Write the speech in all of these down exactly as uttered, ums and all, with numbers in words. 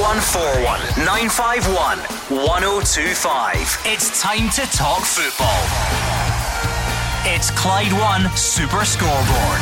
one four one, nine five one, one oh two five. It's time to talk football. It's Clyde One Super Scoreboard.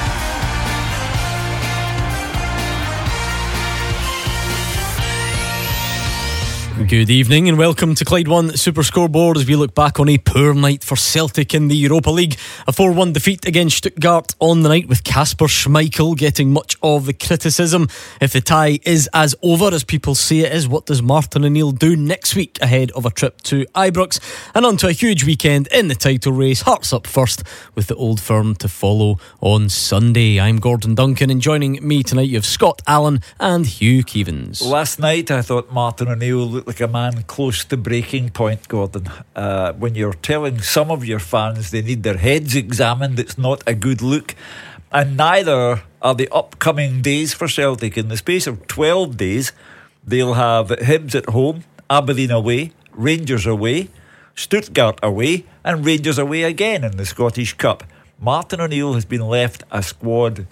Good evening and welcome to Clyde One Super Scoreboard as we look back on a poor night for Celtic in the Europa League. A four one defeat against Stuttgart on the night with Kasper Schmeichel getting much of the criticism. If the tie is as over as people say it is, what does Martin O'Neill do next week ahead of a trip to Ibrox? And on to a huge weekend in the title race. Hearts up first with the Old Firm to follow on Sunday. I'm Gordon Duncan and joining me tonight you have Scott Allen and Hugh Keevins. Last night I thought Martin O'Neill looked like a man close to breaking point, Gordon. Uh, when you're telling some of your fans they need their heads examined, it's not a good look. And neither are the upcoming days for Celtic. In the space of twelve days, they'll have Hibs at home, Aberdeen away, Rangers away, Stuttgart away, and Rangers away again in the Scottish Cup. Martin O'Neill has been left a squad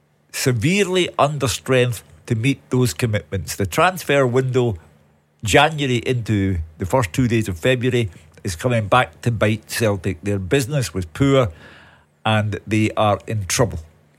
severely under strength to meet those commitments. The transfer window, January into the first two days of February, is coming back to bite Celtic. Their business was poor and they are in trouble.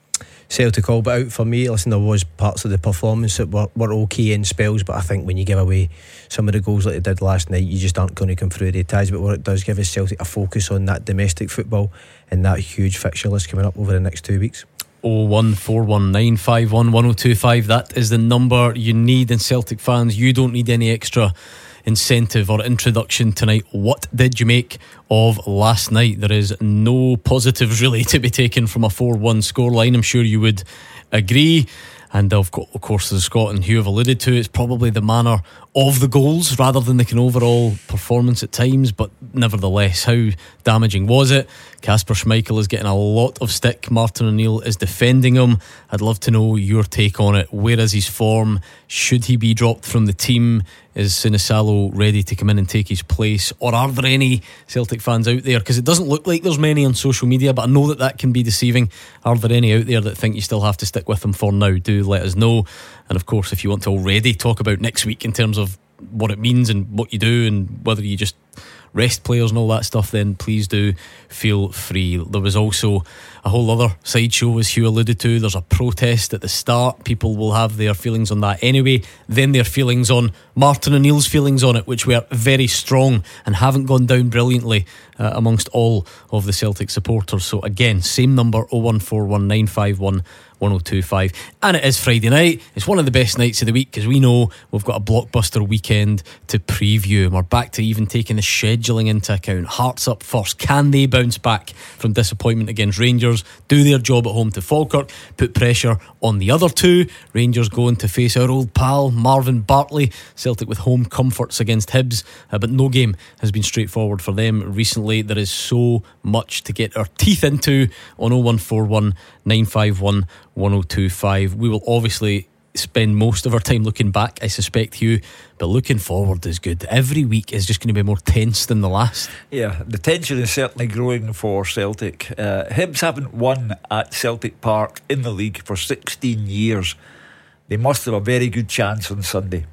Celtic all but out for me. Listen, there was parts of the performance that were, were okay in spells, but I think when you give away some of the goals like they did last night, you just aren't going to come through the ties. But what it does give is Celtic a focus on that domestic football and that huge fixture list coming up over the next two weeks. oh one four one, nine five one, one oh two five. That is the number you need. And Celtic fans, you don't need any extra incentive or introduction tonight. What did you make of last night? There is no positives really to be taken from a four one scoreline. I'm sure you would agree. And of, co- of course, as Scott and Hugh have alluded to, it's probably the manner of the goals rather than the kind of overall performance at times. But nevertheless, how damaging was it? Kasper Schmeichel is getting a lot of stick. Martin O'Neill is defending him. I'd love to know your take on it. Where is his form? Should he be dropped from the team? Is Sinisalo ready to come in and take his place? Or are there any Celtic fans out there? Because it doesn't look like there's many on social media, but I know that that can be deceiving. Are there any out there that think you still have to stick with him for now? Do let us know. And of course, if you want to already talk about next week in terms of what it means and what you do and whether you just rest players and all that stuff, then please do feel free. There was also a whole other sideshow, as Hugh alluded to. There's a protest at the start. People will have their feelings on that anyway. Then their feelings on Martin O'Neill's feelings on it, which were very strong and haven't gone down brilliantly uh, amongst all of the Celtic supporters. So again, same number, oh one four one, nine five one, one oh two five. And it is Friday night. It's one of the best nights of the week because we know we've got a blockbuster weekend to preview, and we're back to even taking the scheduling into account. Hearts up first. Can they bounce back from disappointment against Rangers? Do their job at home to Falkirk, put pressure on the other two. Rangers going to face our old pal Marvin Bartley. Celtic with home comforts against Hibs, uh, but no game has been straightforward for them recently. There is so much to get our teeth into on oh one four one, nine five one, one oh two five. We will obviously spend most of our time looking back, I suspect, Hugh, but looking forward is good. Every week is just going to be more tense than the last. Yeah, the tension is certainly growing for Celtic. uh, Hibs haven't won at Celtic Park in the league for sixteen years. They must have a very good chance on Sunday.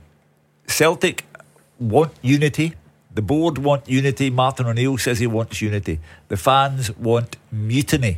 Celtic want unity. The board want unity. Martin O'Neill says he wants unity. The fans want mutiny.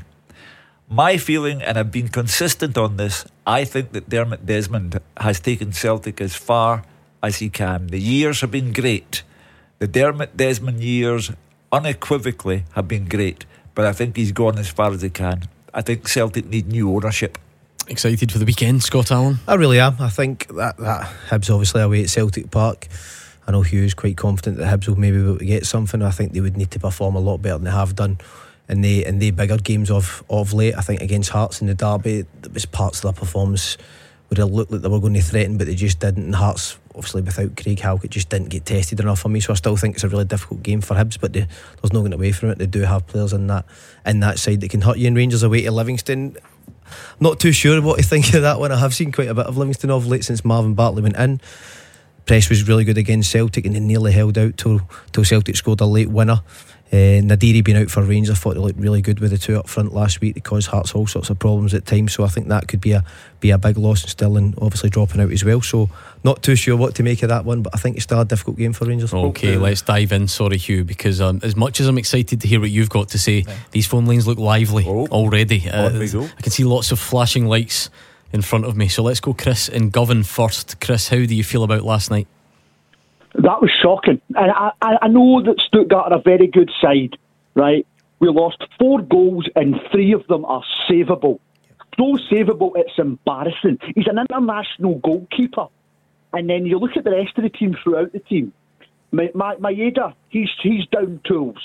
My feeling, and I've been consistent on this, I think that Dermot Desmond has taken Celtic as far as he can. The years have been great. The Dermot Desmond years unequivocally have been great, but I think he's gone as far as he can. I think Celtic need new ownership. Excited for the weekend, Scott Allen? I really am. I think that, that Hibs obviously away at Celtic Park. I know Hugh's quite confident that Hibs will maybe be able to get something. I think they would need to perform a lot better than they have done in the in the bigger games of, of late. I think against Hearts in the derby, there was parts of their performance where it looked like they were going to threaten, but they just didn't. And Hearts, obviously without Craig Halkett, just didn't get tested enough for me. So I still think it's a really difficult game for Hibs, but they, there's no getting away from it. They do have players in that in that side that can hurt you. And Rangers away to Livingston, not too sure what to think of that one. I have seen quite a bit of Livingston of late since Marvin Bartley went in. Press was really good against Celtic and they nearly held out till, till Celtic scored a late winner. Uh, Nadiri being out for Rangers, thought they looked really good with the two up front last week. They caused Hearts all sorts of problems at times, so I think that could be a be a big loss, and Stirling obviously dropping out as well. So not too sure what to make of that one, but I think it's still a difficult game for Rangers. Okay, let's dive in. Sorry, Hugh, because um, as much as I'm excited to hear what you've got to say, yeah. these phone lines look lively oh, already. Uh, I can see lots of flashing lights in front of me. So let's go Chris in Govan first. Chris, how do you feel about last night? That was shocking. And I, I know that Stuttgart are a very good side, right? We lost four goals and three of them are savable. So savable, it's embarrassing. He's an international goalkeeper. And then you look at the rest of the team throughout the team. My, my, Maeda, he's, he's down tools.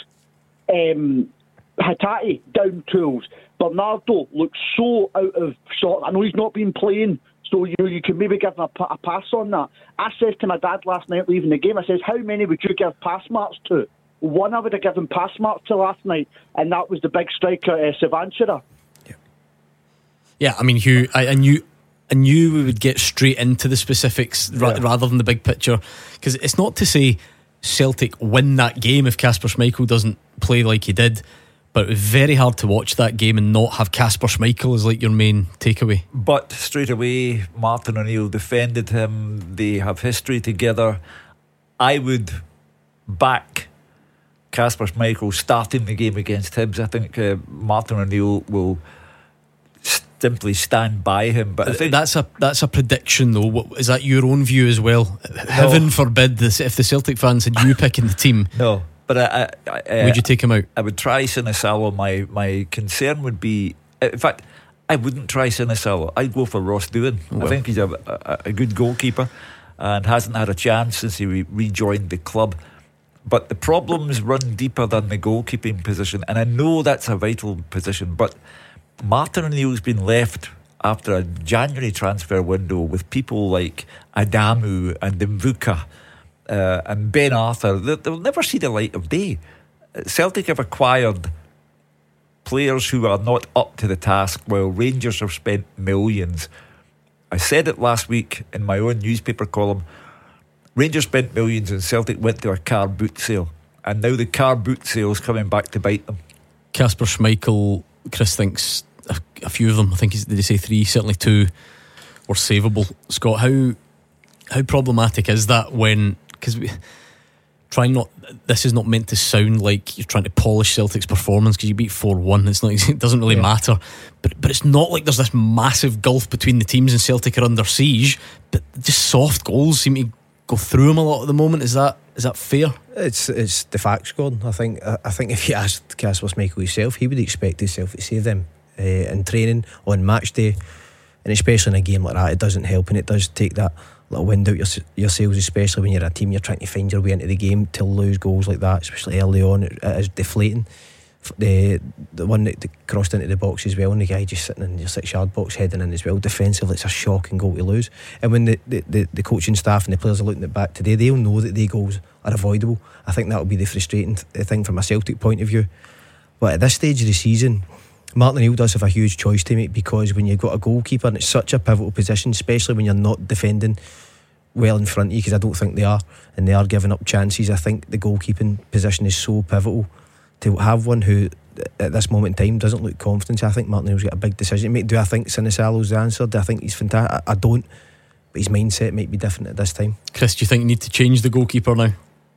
Um, Hatate, down tools. Bernardo looks so out of sort. I know he's not been playing, so you know you can maybe give him a, a pass on that. I said to my dad last night leaving the game, I says, how many would you give pass marks to? One I would have given pass marks to last night, and that was the big striker, uh, Savanchera. Yeah. yeah, I mean, Hugh, I, I knew I knew we would get straight into the specifics ra- yeah. rather than the big picture, because it's not to say Celtic win that game if Kasper Schmeichel doesn't play like he did, but it was very hard to watch that game and not have Kasper Schmeichel as like your main takeaway. But straight away, Martin O'Neill defended him. They have history together. I would back Kasper Schmeichel starting the game against Hibs. I think uh, Martin O'Neill will simply stand by him. But I think that's a that's a prediction, though. Is that your own view as well? No. Heaven forbid this, if the Celtic fans had you picking the team. No. But I, I, I, would you take him out? I would try Sinisalo. My my concern would be, in fact, I wouldn't try Sinisalo. I'd go for Ross Doohan. Well. I think he's a, a, a good goalkeeper and hasn't had a chance since he re- rejoined the club. But the problems run deeper than the goalkeeping position, and I know that's a vital position. But Martin O'Neill's been left after a January transfer window with people like Adamu and Mvuka. Uh, and Ben Arthur, they, they'll never see the light of day. Celtic have acquired players who are not up to the task, while Rangers have spent millions. I said it last week in my own newspaper column. Rangers spent millions and Celtic went to a car boot sale, and now the car boot sale is coming back to bite them. Kasper Schmeichel, Chris thinks a, a few of them, I think he's, did he say three, certainly two, were savable. Scott, how how problematic is that when, because we trying not, this is not meant to sound like you're trying to polish Celtic's performance because you beat four one. It's not, it doesn't really yeah. matter, but but it's not like there's this massive gulf between the teams and Celtic are under siege, but just soft goals seem to go through them a lot at the moment. Is that is that fair? It's it's the facts, Gordon. I think I, I think if you asked Kasper Schmeichel himself, he would expect himself to save them uh, in training, on match day, and especially in a game like that. It doesn't help, and it does take that little wind out your, your sails, especially when you're a team, you're trying to find your way into the game. To lose goals like that, especially early on, it, it is deflating. The the one that crossed into the box as well, and the guy just sitting in your six yard box heading in as well, defensively, it's a shocking goal to lose. And when the, the, the, the coaching staff and the players are looking at back today, they'll know that the goals are avoidable. I think that'll be the frustrating th- thing from a Celtic point of view. But at this stage of the season, Martin O'Neill does have a huge choice to make, because when you've got a goalkeeper and it's such a pivotal position, especially when you're not defending well in front of you, because I don't think they are, and they are giving up chances. I think the goalkeeping position is so pivotal. To have one who at this moment in time doesn't look confident, I think Martin O'Neill's got a big decision to make. Do I think Sinisalo's the answer? Do I think he's fantastic? I, I don't, but his mindset might be different at this time. Chris, do you think you need to change the goalkeeper now?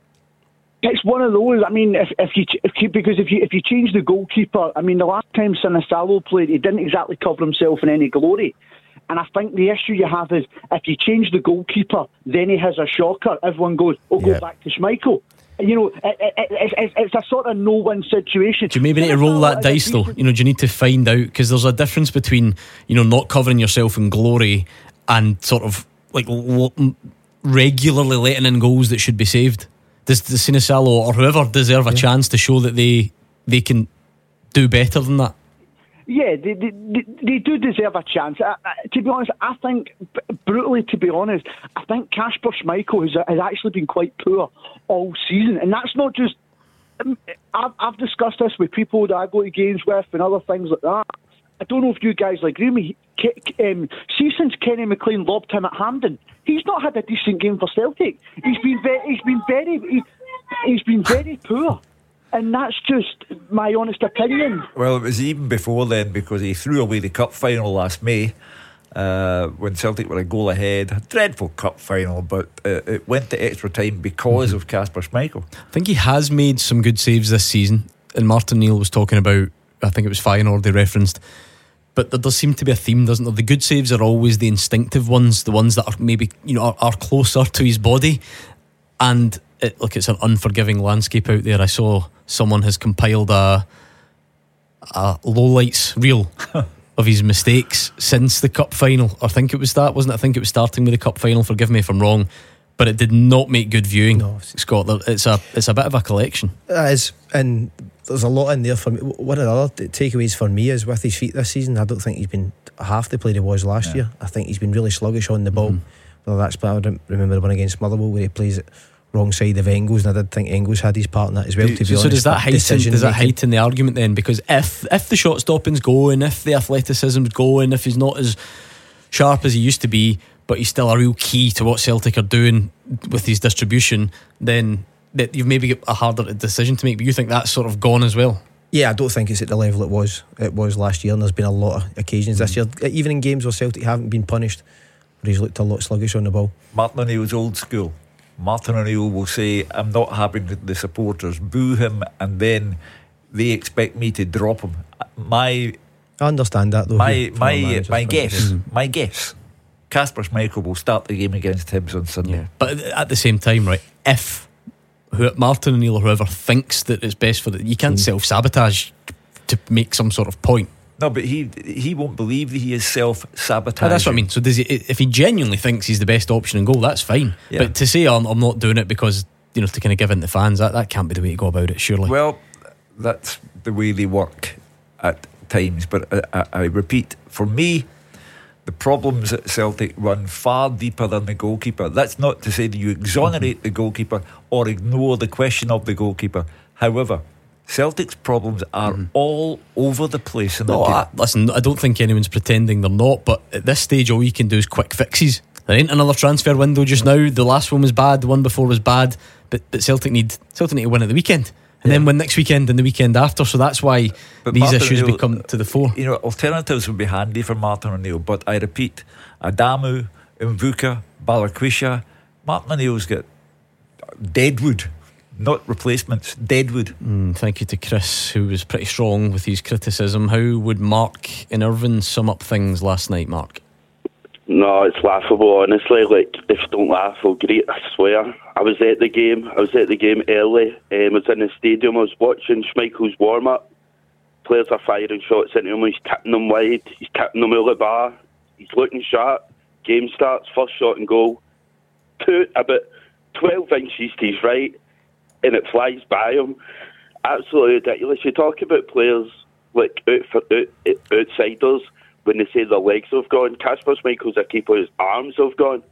It's one of those. I mean, if, if you if you, because if you if you change the goalkeeper, I mean, the last time Sinisalo played, he didn't exactly cover himself in any glory. And I think the issue you have is if you change the goalkeeper, then he has a shocker. Everyone goes, "Oh, go yeah. back to Schmeichel." You know, it, it, it, it, it's a sort of no-win situation. Do you maybe need to roll that dice though? You know, do you need to find out, because there's a difference between, you know, not covering yourself in glory and sort of like l- regularly letting in goals that should be saved. Does the Sinisalo or whoever deserve a yeah. chance to show that they they can do better than that? Yeah, they, they, they do deserve a chance. I, I, to be honest, I think, brutally to be honest, I think Kasper Schmeichel has, has actually been quite poor all season. And that's not just... I've, I've discussed this with people that I go to games with and other things like that. I don't know if you guys agree with me. Um, see, since Kenny McLean lobbed him at Hampden, he's not had a decent game for Celtic. He's been very... He's been very, he, he's been very poor. and that's just my honest opinion. Well, it was even before then, because he threw away the cup final last May. Uh, when Celtic were a goal ahead, a dreadful cup final, but uh, it went to extra time because mm-hmm. of Kasper Schmeichel. I think he has made some good saves this season, and Martin Neal was talking about, I think it was Feyenoord they referenced, but there does seem to be a theme, doesn't there? The good saves are always the instinctive ones, the ones that are maybe, you know, are, are closer to his body. And it, look, it's an unforgiving landscape out there. I saw someone has compiled a a lowlights reel of his mistakes since the cup final. I think it was that, wasn't it? I think it was starting with the cup final. Forgive me if I'm wrong, but it did not make good viewing. No, Scott, it's a it's a bit of a collection. It is, and there's a lot in there for me. One of the other takeaways for me is with his feet this season, I don't think he's been half the player he was last yeah. year. I think he's been really sluggish on the ball. Mm-hmm. Whether that's, but I don't remember the one against Motherwell where he plays it wrong side of Engels, and I did think Engels had his part in that as well, to be so honest. So does that heighten, does that heighten the argument then? Because if if the shot stopping's going, if the athleticism's going, if he's not as sharp as he used to be, but he's still a real key to what Celtic are doing with his distribution, then that you've maybe got a harder decision to make. But you think that's sort of gone as well? Yeah, I don't think it's at the level it was it was last year, and there's been a lot of occasions mm. this year, even in games where Celtic haven't been punished, where he's looked a lot sluggish on the ball. Martin O'Neill's old school. Martin O'Neill will say, I'm not having the supporters boo him, and then they expect me to drop him. My I understand that though. My my my guess, mm-hmm. my guess Kasper Schmeichel will start the game against Hibs on Sunday. Yeah. But at the same time, right, if who, Martin O'Neill or whoever thinks that it's best for it, you can't mm. self-sabotage to make some sort of point. No, but he he won't believe that he is self-sabotaging. Oh, that's what I mean. So does he, if he genuinely thinks he's the best option in goal, that's fine. Yeah. But to say I'm, I'm not doing it because, you know, to kind of give in to fans, that, that can't be the way to go about it, surely. Well, that's the way they work at times. But I, I, I repeat, for me, the problems at Celtic run far deeper than the goalkeeper. That's not to say that you exonerate mm-hmm. the goalkeeper or ignore the question of the goalkeeper. However, Celtic's problems are mm. all over the place in no, the I, listen, I don't think anyone's pretending they're not, but at this stage all you can do is quick fixes. There ain't another transfer window just now. The last one was bad, the one before was bad, but, but Celtic need Celtic need to win at the weekend and yeah. then win next weekend and the weekend after. So that's why but these Martin issues O'Neill, become to the fore. You know, alternatives would be handy for Martin O'Neill, but I repeat, Adamu, Mvuka, Balikwisha, Martin O'Neill's got deadwood, not replacements, deadwood. Mm, thank you to Chris, who was pretty strong with his criticism. How would Mark and Irvine sum up things last night, Mark? No, it's laughable, honestly. Like, if you don't laugh, I'll greet, I swear. I was at the game, I was at the game early. Um, I was in the stadium, I was watching Schmeichel's warm-up. Players are firing shots into him, he's tipping them wide, he's tipping them out the bar, he's looking sharp. Game starts, first shot and goal. Two, about twelve inches to his right, and it flies by him. Absolutely ridiculous. You talk about players like out for, out, outsiders when they say their legs have gone. Kasper Schmeichel's a keeper, his arms have gone.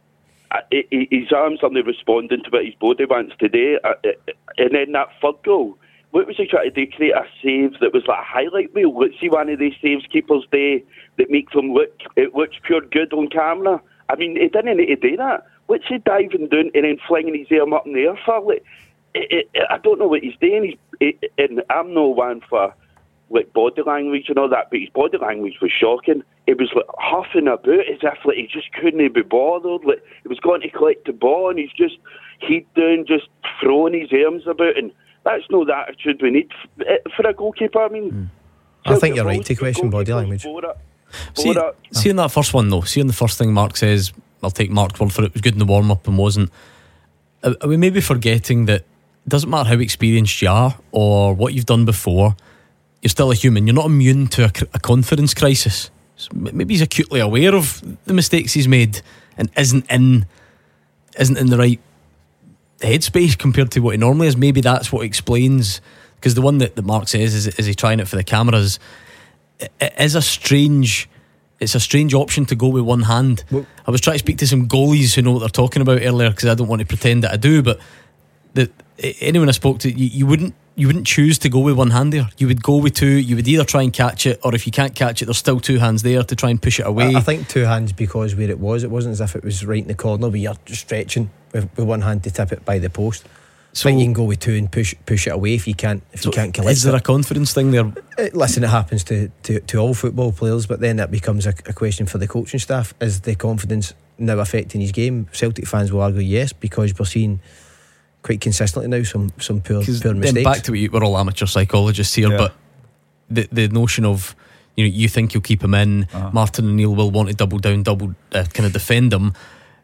His arms aren't responding to what his body wants today. And then that third goal, what was he trying to do? Create a save that was like a highlight reel. Let's see one of these saves keepers do that makes them look, it looks pure good on camera. I mean, he didn't need to do that. What's he diving down and then flinging his arm up in the air for? Like, It, it, I don't know what he's doing. He's, it, and I'm no one for like body language and all that, but his body language was shocking. It was like huffing about as if like he just couldn't be bothered. Like he was going to collect the ball and he's just head down, just throwing his arms about, and that's not the attitude we need for a goalkeeper. I mean, mm. I think you're right to question body language. See, see in that first one though, see in the first thing Mark says, I'll take Mark's word for it, it was good in the warm up and wasn't. Are we maybe forgetting that it doesn't matter how experienced you are or what you've done before, you're still a human. You're not immune to a, a confidence crisis. So maybe he's acutely aware of the mistakes he's made and isn't in isn't in the right headspace compared to what he normally is. Maybe that's what explains, because the one that, that Mark says is, is he trying it for the cameras, it, it is a strange it's a strange option to go with one hand. Well, I was trying to speak to some goalies who know what they're talking about earlier, because I don't want to pretend that I do, but the, anyone I spoke to, you, you wouldn't you wouldn't choose to go with one hand there. You would go with two. You would either try and catch it, or if you can't catch it, there's still two hands there to try and push it away. I, I think two hands, because where it was, it wasn't as if it was right in the corner where you're just stretching with, with one hand to tip it by the post. So I think you can go with two and push push it away if you can't if so you can't collect is there it. a confidence thing there? Uh, Listen, it happens to, to, to all football players, but then that becomes a, a question for the coaching staff. Is the confidence now affecting his game? Celtic fans will argue yes, because we're seeing quite consistently now some, some poor, poor Then mistakes. back to what you, we're all amateur psychologists here, Yeah. but the the notion of, you know, you think you'll keep him in, Uh-huh. Martin O'Neill will want to double down, double uh, kind of defend him.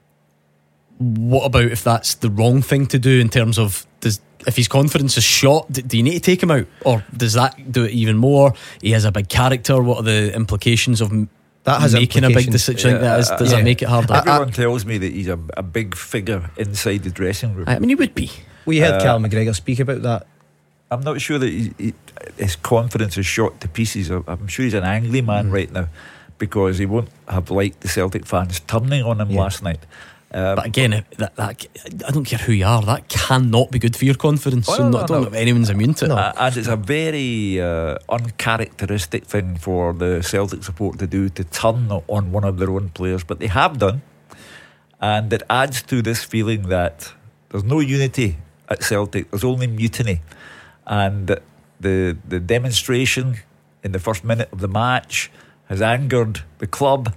What about if that's the wrong thing to do in terms of, does if his confidence is shot, do, do you need to take him out, or does that do it even more? He has a big character. What are the implications of m- That has making a big implications. decision like Yeah, that? Is, does yeah. that make it harder? I, Everyone tells me that he's a, a big figure inside the dressing room. I mean, he would be. We heard Uh, Cal McGregor speak about that. I'm not sure that he, he, his confidence is shot to pieces. I'm sure he's an angry man Mm. right now, because he won't have liked the Celtic fans turning on him Yeah. last night. Um, But again, it- that, that I don't care who you are, that cannot be good for your confidence. Oh, so no, not, no, I don't no. know if anyone's immune to it. No. Uh, and it's a very uh, uncharacteristic thing for the Celtic support to do, to turn on one of their own players, but they have done, and it adds to this feeling that there's no unity at Celtic, there's only mutiny. And the the demonstration in the first minute of the match has angered the club.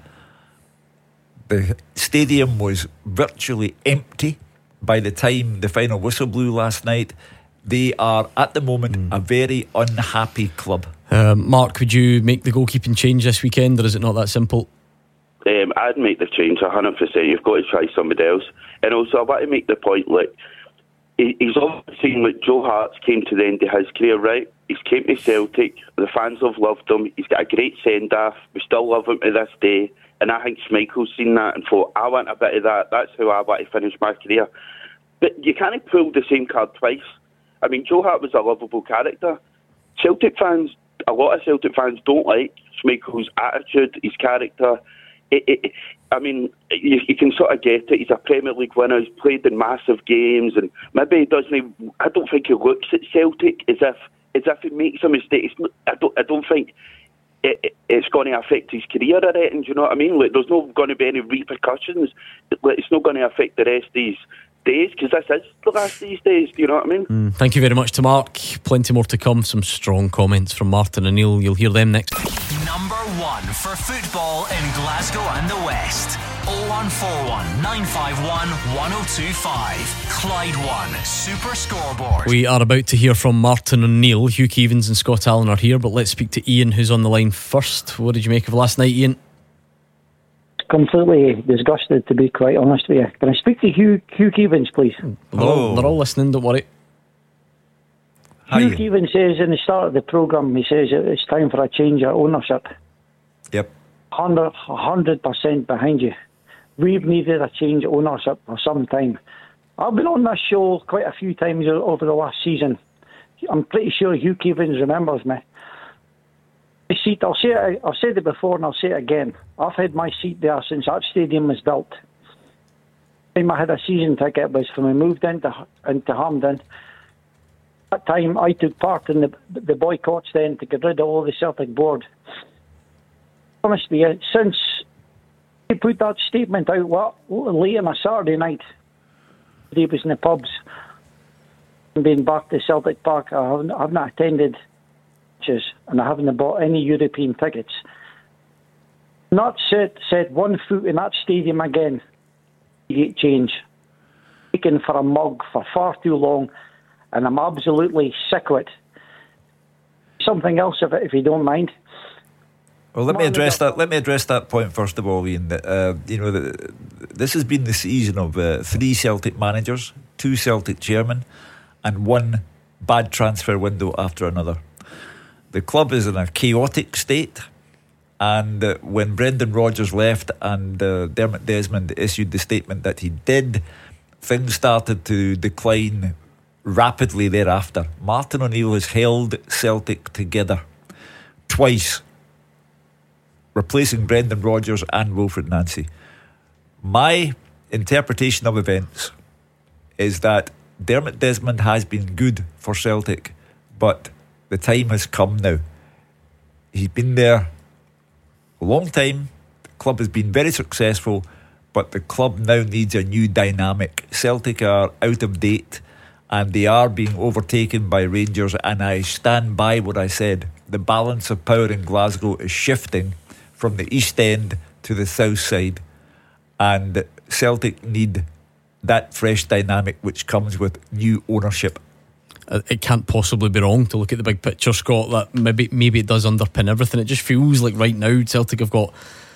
The stadium was virtually empty by the time the final whistle blew last night. They are at the moment Mm. a very unhappy club. Um, Mark, would you make the goalkeeping change this weekend, or is it not that simple? Um, I'd make the change one hundred percent. You've got to try somebody else. And also, I want to make the point, like, he, he's obviously seen, like, Joe Hart's came to the end of his career, right? He's came to Celtic. The fans have loved him. He's got a great send-off. We still love him to this day. And I think Schmeichel's seen that and thought, I want a bit of that. That's how I want to finish my career. But you can't pull the same card twice. I mean, Joe Hart was a lovable character. Celtic fans, a lot of Celtic fans don't like Schmeichel's attitude, his character. It, it, I mean, you, you can sort of get it. He's a Premier League winner. He's played in massive games, and maybe he doesn't. Even, I don't think he looks at Celtic as if as if he makes a mistake. It's not, I don't. I don't think it, it, it's going to affect his career or anything. Do you know what I mean? Like, there's not going to be any repercussions. Like, it's not going to affect the rest of these days, because this is the last of these days. Do you know what I mean? Mm, thank you very much to Mark. Plenty more to come. Some strong comments from Martin O'Neill. You'll hear them next. Number one for football in Glasgow and the West. oh one four one, nine five one, one oh two five. Clyde One Super Scoreboard. We are about to hear from Martin O'Neill. Hugh Keevins and Scott Allen are here, but let's speak to Ian, who's on the line first. What did you make of last night, Ian? Completely disgusted, to be quite honest with you. Can I speak to Hugh, Hugh Keevins, please? They're all, they're all listening, don't worry. Hi, Hugh Ian. Keevins says in the start of the programme, he says it's time for a change of ownership. Yep. one hundred percent behind you. We've needed a change of ownership for some time. I've been on this show quite a few times over the last season. I'm pretty sure Hugh Keevins remembers me. My seat, I'll say it, I've said it before and I'll say it again. I've had my seat there since that stadium was built. The time I had a season ticket was when we moved into into Hampden. That time I took part in the the boycotts then to get rid of all the Celtic board. Honestly, since he put that statement out what, late on a Saturday night, he was in the pubs and being back to Celtic Park, I haven't, I've not attended matches and I haven't bought any European tickets. Not set set one foot in that stadium again. You get change. Taken for a mug for far too long, and I'm absolutely sick of it. Something else, if, if you don't mind. Well, let me Man, address the- that. Let me address that point first of all, Ian. That, uh, you know, the, this has been the season of uh, three Celtic managers, two Celtic chairmen, and one bad transfer window after another. The club is in a chaotic state, and uh, when Brendan Rodgers left and uh, Dermot Desmond issued the statement that he did, things started to decline rapidly thereafter. Martin O'Neill has held Celtic together twice, replacing Brendan Rodgers and Wilfred Nancy. My interpretation of events is that Dermot Desmond has been good for Celtic, but the time has come now. He's been there a long time. The club has been very successful, but the club now needs a new dynamic. Celtic are out of date, and they are being overtaken by Rangers, and I stand by what I said. The balance of power in Glasgow is shifting from the East End to the South Side, and Celtic need that fresh dynamic which comes with new ownership. It can't possibly be wrong to look at the big picture, Scott, that maybe maybe it does underpin everything. It just feels like right now Celtic have got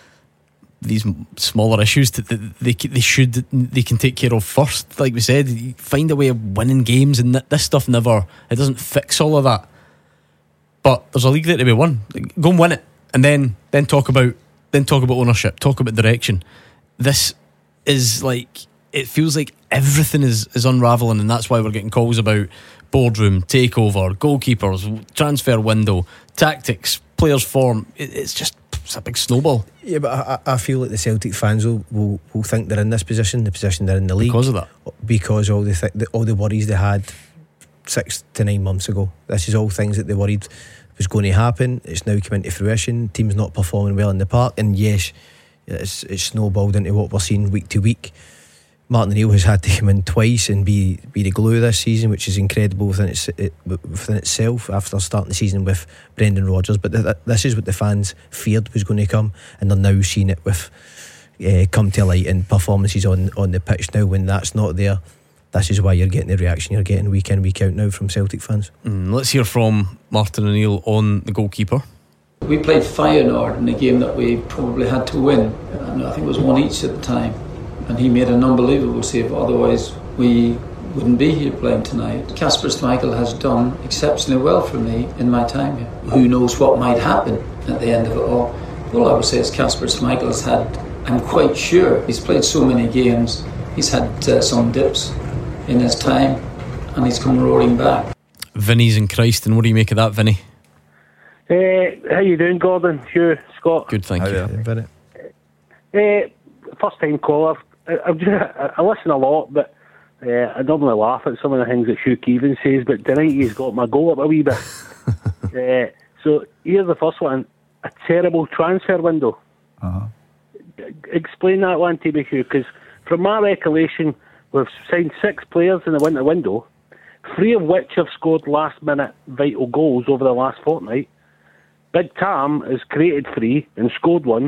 these smaller issues that they they should they can take care of first. Like we said, find a way of winning games, and this stuff never, it doesn't fix all of that. But there's a league there to be won. Go and win it, and then then talk about then talk about ownership, talk about direction. This is like, it feels like everything is is unravelling, and that's why we're getting calls about boardroom, takeover, goalkeepers, transfer window, tactics, players' form. It, it's just it's a big snowball. Yeah, but I, I feel like the Celtic fans will, will, will think they're in this position, the position they're in the league, because of that, because all the, th- the all the worries they had six to nine months ago. This is all things that they worried was going to happen. It's now come into fruition. Teams not performing well in the park, and yes, it's, it's snowballed into what we're seeing week to week. Martin O'Neill has had to come in twice and be be the glue this season, which is incredible within, its, it, within itself after starting the season with Brendan Rodgers. But th- this is what the fans feared was going to come, and they're now seeing it with uh, come to light in performances on, on the pitch now. When that's not there, this is why you're getting the reaction you're getting week in, week out now from Celtic fans. Mm, let's hear from Martin O'Neill on the goalkeeper. We played Feyenoord in a game that we probably had to win, and I think it was one each at the time. And he made an unbelievable save, otherwise we wouldn't be here playing tonight. Kasper Schmeichel has done exceptionally well for me in my time here. Who knows what might happen at the end of it all. All I would say is Kasper Schmeichel has had, I'm quite sure, he's played so many games, he's had uh, some dips in his time, and he's come roaring back. Vinny's in Christ, and what do you make of that, Vinny? Uh, how you doing, Gordon? Hugh, Scott? Good, thank you. Vinny. Uh, first time caller. I, I, I listen a lot, but uh, I normally laugh at some of the things that Hugh Keevan says, but tonight he's got my goal up a wee bit. uh, so here's the first one. A terrible transfer window. Uh-huh. Explain that one to me, Hugh, because from my recollection, we've signed six players in the winter window, three of which have scored last minute vital goals over the last fortnight. Big Tam has created three and scored one.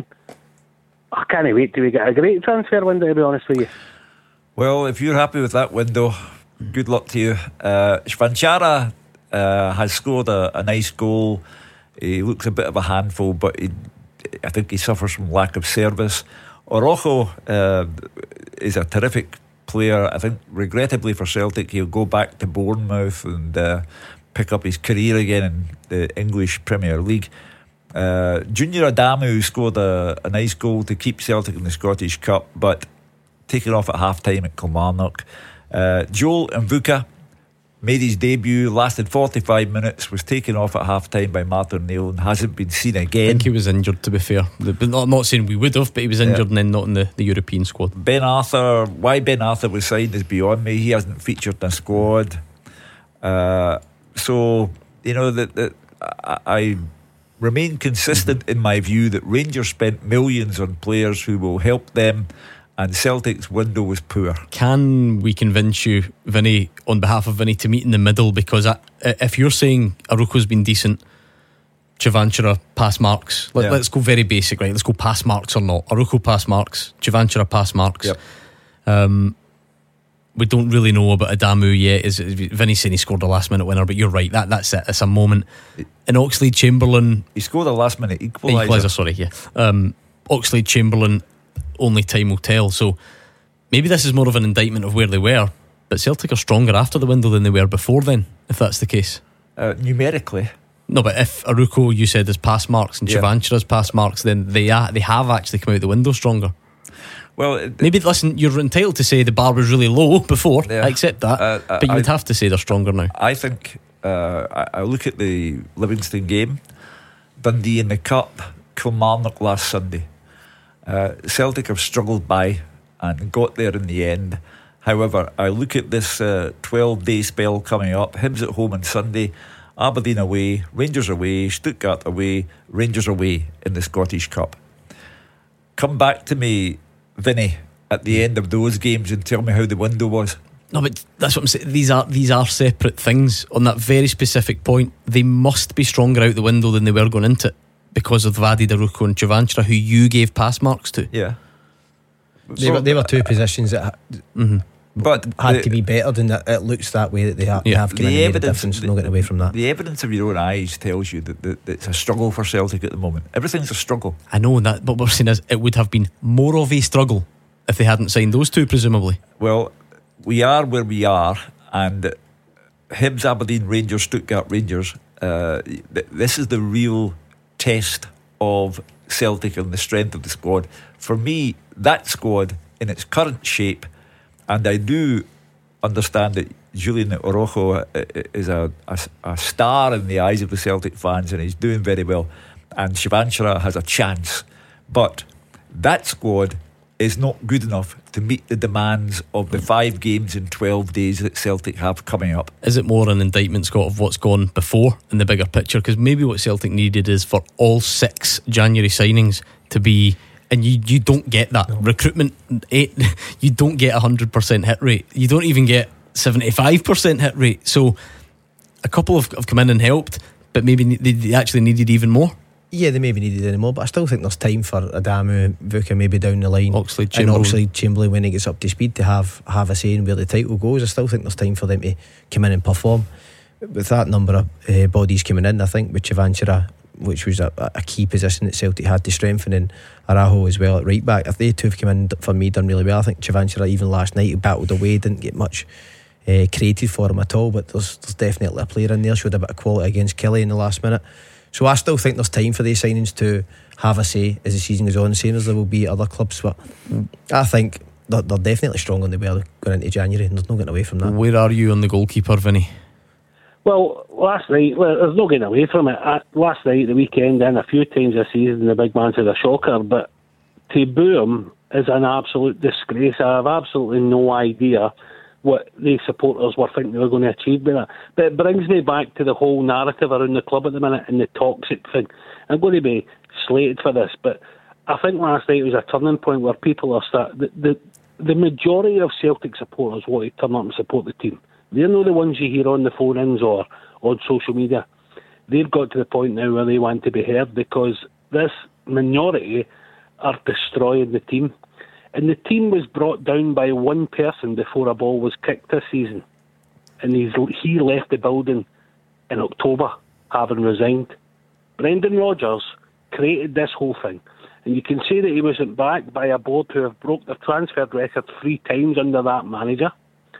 I can't wait till we get a great transfer window, to be honest with you. Well, if you're happy with that window, good luck to you. uh, Švančara uh, has scored a, a nice goal. He looks a bit of a handful, but he, I think he suffers from lack of service. Orojo uh, is a terrific player. I think regrettably for Celtic, he'll go back to Bournemouth and uh, pick up his career again in the English Premier League. Uh, Junior Adamu scored a, a nice goal to keep Celtic in the Scottish Cup, but taken off at half time at Kilmarnock. uh, Joel Mvuka made his debut, lasted forty-five minutes, was taken off at half time by Martin O'Neill and hasn't been seen again. I think he was injured, to be fair. I'm not saying we would have, but he was injured, yeah. And then not in the, the European squad. Ben Arthur, why Ben Arthur was signed is beyond me. He hasn't featured in the squad. Uh, so, you know, that, that I, I remain consistent mm-hmm. in my view that Rangers spent millions on players who will help them, and Celtic's window was poor. Can we convince you, Vinny, on behalf of Vinny, to meet in the middle? Because I, if you're saying Aruko's been decent, Chavanchara pass marks, Let, yeah. let's go very basic, right? Let's go pass marks or not. Aruko pass marks, Chavanchara pass marks. Yep. Um, we don't really know about Adamu yet. Is Vinny's saying he scored a last minute winner, but you're right, that that's it. It's a moment. And Oxlade Chamberlain, he scored a last minute equaliser. Equaliser, sorry, yeah. Um, Oxlade Chamberlain, only time will tell. So maybe this is more of an indictment of where they were, but Celtic are stronger after the window than they were before then, if that's the case. Uh, numerically. No, but if Aruko, you said, has pass marks and yeah. Chavanchara's pass marks, then they are, they have actually come out the window stronger. Well, it, maybe, listen, you're entitled to say the bar was really low before, yeah. I accept that, uh, but you I, would have to say they're stronger now. I think uh, I, I look at the Livingston game, Dundee in the Cup, Kilmarnock last Sunday. Uh, Celtic have struggled by and got there in the end. However, I look at this uh, twelve day spell coming up. Hibs at home on Sunday, Aberdeen away, Rangers away, Stuttgart away, Rangers away in the Scottish Cup. Come back to me, Vinny, at the end of those games and tell me how the window was. No, but that's what I'm saying. These are these are separate things. On that very specific point, they must be stronger out the window than they were going into it because of Vadi Daruko and Chavanchra, who you gave pass marks to. Yeah, they, so, were, they were two positions that ha- mm-hmm. but had the, to be better than that. It looks that way that they, ha- yeah. they have come the in and made a evidence, difference. the, No getting away from that. The evidence of your own eyes tells you that, that, that it's a struggle for Celtic at the moment. Everything's a struggle. I know that, but what we're saying is it would have been more of a struggle if they hadn't signed those two, presumably. Well, we are where we are, and Hibs, Aberdeen, Rangers, Stuttgart Rangers, uh, th- this is the real test of Celtic and the strength of the squad. For me, that squad in its current shape, and I do understand that Julian Orojo is a, a, a star in the eyes of the Celtic fans, and he's doing very well, and Chavanchra has a chance, but that squad is not good enough to meet the demands of the five games in twelve days that Celtic have coming up. Is it more an indictment, Scott, of what's gone before in the bigger picture? Because maybe what Celtic needed is for all six January signings to be, and you, you don't get that. No. Recruitment, eight, you don't get a one hundred percent hit rate. You don't even get seventy-five percent hit rate. So a couple have, have come in and helped, but maybe they, they actually needed even more. Yeah, they maybe needed any more, but I still think there's time for Adamu, Vuka maybe down the line, Oxlade, and Oxlade Chamberlain when he gets up to speed to have have a say in where the title goes. I still think there's time for them to come in and perform. With that number of uh, bodies coming in, I think with Chavanchra, which was a, a key position that Celtic had to strengthen, and Arajo as well at right back, if they two have come in for me done really well. I think Chavanchra even last night he battled away, didn't get much uh, created for him at all, but there's, there's definitely a player in there, showed a bit of quality against Kelly in the last minute. So I still think there's time for these signings to have a say as the season goes on, same as there will be other clubs. But I think they're, they're definitely stronger than they were going into January, and there's no getting away from that. Where are you on the goalkeeper, Vinny? Well, last night, well, there's no getting away from it. Uh, last night, the weekend, and a few times this season, the big man's had a shocker. But to boo him is an absolute disgrace. I have absolutely no idea what the supporters were thinking they were going to achieve with that. But it brings me back to the whole narrative around the club at the minute and the toxic thing. I'm going to be slated for this, but I think last night was a turning point where people are start the, the the majority of Celtic supporters want to turn up and support the team. They're not the ones you hear on the phone-ins or on social media. They've got to the point now where they want to be heard, because this minority are destroying the team. And the team was brought down by one person before a ball was kicked this season. And he's, he left the building in October, having resigned. Brendan Rodgers created this whole thing. And you can say that he wasn't backed by a board who have broke their transfer record three times under that manager.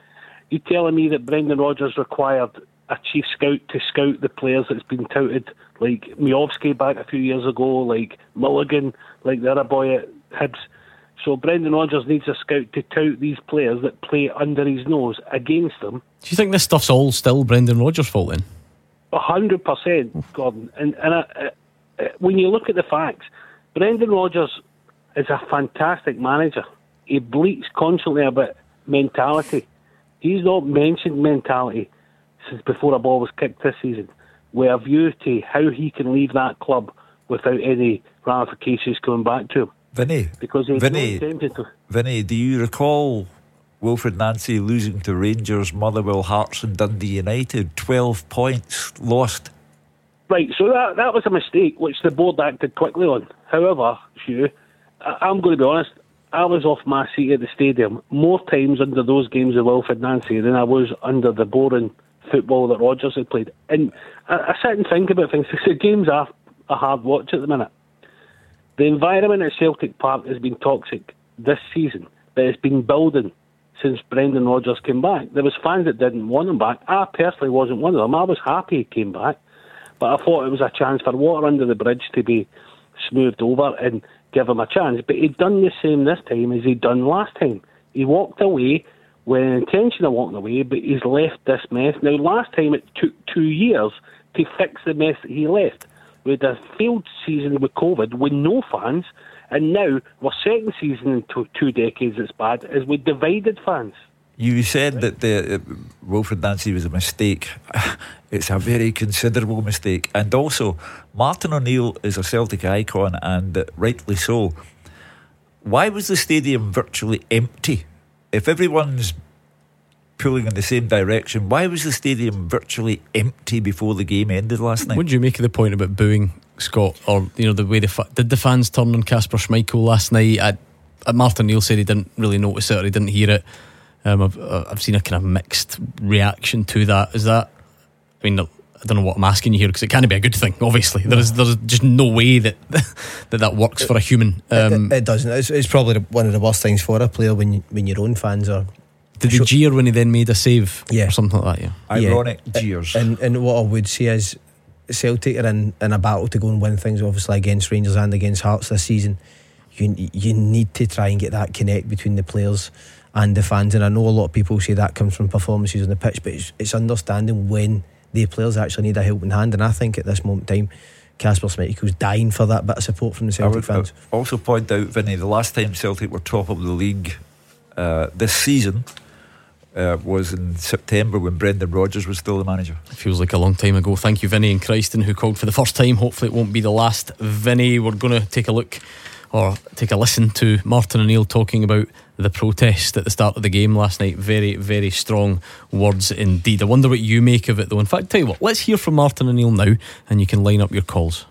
You telling me that Brendan Rodgers required a chief scout to scout the players that's been touted, like Miovski back a few years ago, like Mulligan, like the other boy at Hibs? So Brendan Rodgers needs a scout to tout these players that play under his nose against them. Do you think this stuff's all still Brendan Rodgers' fault then? A hundred percent, Gordon. And, and uh, uh, when you look at the facts, Brendan Rodgers is a fantastic manager. He bleats constantly about mentality. He's not mentioned mentality since before a ball was kicked this season, with a view to how he can leave that club without any ramifications coming back to him. Vinny, because he's Vinny, no to... Vinny, do you recall Wilfred Nancy losing to Rangers, Motherwell, Hearts and Dundee United? twelve points lost. Right, so that that was a mistake which the board acted quickly on. However, Hugh, I, I'm going to be honest, I was off my seat at the stadium more times under those games of Wilfred Nancy than I was under the boring football that Rodgers had played. And I, I sit and think about things. The games are a hard watch at the minute. The environment at Celtic Park has been toxic this season, but it's been building since Brendan Rodgers came back. There was fans that didn't want him back. I personally wasn't one of them. I was happy he came back, but I thought it was a chance for water under the bridge to be smoothed over and give him a chance. But he'd done the same this time as he'd done last time. He walked away with an intention of walking away, but he's left this mess. Now, last time it took two years to fix the mess that he left. We had a failed season with COVID with no fans, and now we're second season in two, two decades that's bad, is with divided fans. You said that the uh, Wilfred Nancy was a mistake. It's a very considerable mistake. And also, Martin O'Neill is a Celtic icon, and uh, rightly so. Why was the stadium virtually empty? If everyone's pulling in the same direction. Why was the stadium virtually empty before the game ended last night? What do you make of the point about booing Scott, or you know the way the fa- did the fans turn on Kasper Schmeichel last night? I, uh, Martin Neil said he didn't really notice it or he didn't hear it. Um, I've I've seen a kind of mixed reaction to that. Is that? I mean, I don't know what I'm asking you here, because it can't be a good thing. Obviously, no. there's there's just no way that that, that works it, for a human. Um, it, it doesn't. It's, it's probably one of the worst things for a player when you, when your own fans are. Did they jeer when he then made a save? Yeah, or something like that. Yeah, ironic yeah. jeers. And and what I would say is, Celtic are in, in a battle to go and win things, obviously against Rangers and against Hearts this season. You you need to try and get that connect between the players and the fans. And I know a lot of people say that comes from performances on the pitch, but it's, it's understanding when the players actually need a helping hand. And I think at this moment in time, Kasper Schmeichel's dying for that bit of support from the Celtic fans. Also point out, Vinny, the last time Celtic were top of the league uh, this season Uh, was in September when Brendan Rodgers was still the manager. It feels like a long time ago. Thank you, Vinny and Christen, who called for the first time. Hopefully it won't be the last. Vinny, we're going to take a look or take a listen to Martin O'Neill talking about the protest at the start of the game last night. Very, very strong words indeed. I wonder what you make of it though. In fact, tell you what, let's hear from Martin O'Neill now and you can line up your calls.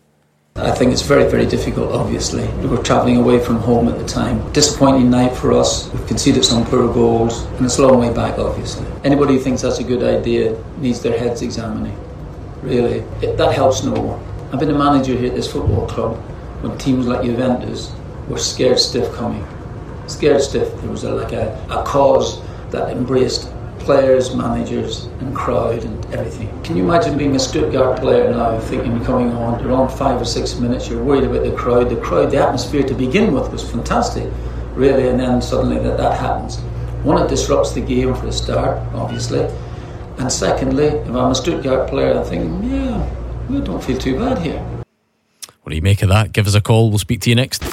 I think it's very, very difficult, obviously. We were travelling away from home at the time. Disappointing night for us. We've conceded some poor goals, and it's a long way back, obviously. Anybody who thinks that's a good idea needs their heads examining. Really, it, that helps no one. I've been a manager here at this football club when teams like Juventus were scared stiff coming. Scared stiff. There was a, like a, a cause that embraced players, managers and crowd and everything. Can you imagine being a Stuttgart player now, thinking you're coming on, you're on five or six minutes, you're worried about the crowd, the crowd, the atmosphere to begin with was fantastic, really, and then suddenly that, that happens. One, it disrupts the game for a start, obviously, and secondly, if I'm a Stuttgart player, I'm thinking, yeah, we don't feel too bad here. What do you make of that? Give us a call, we'll speak to you next.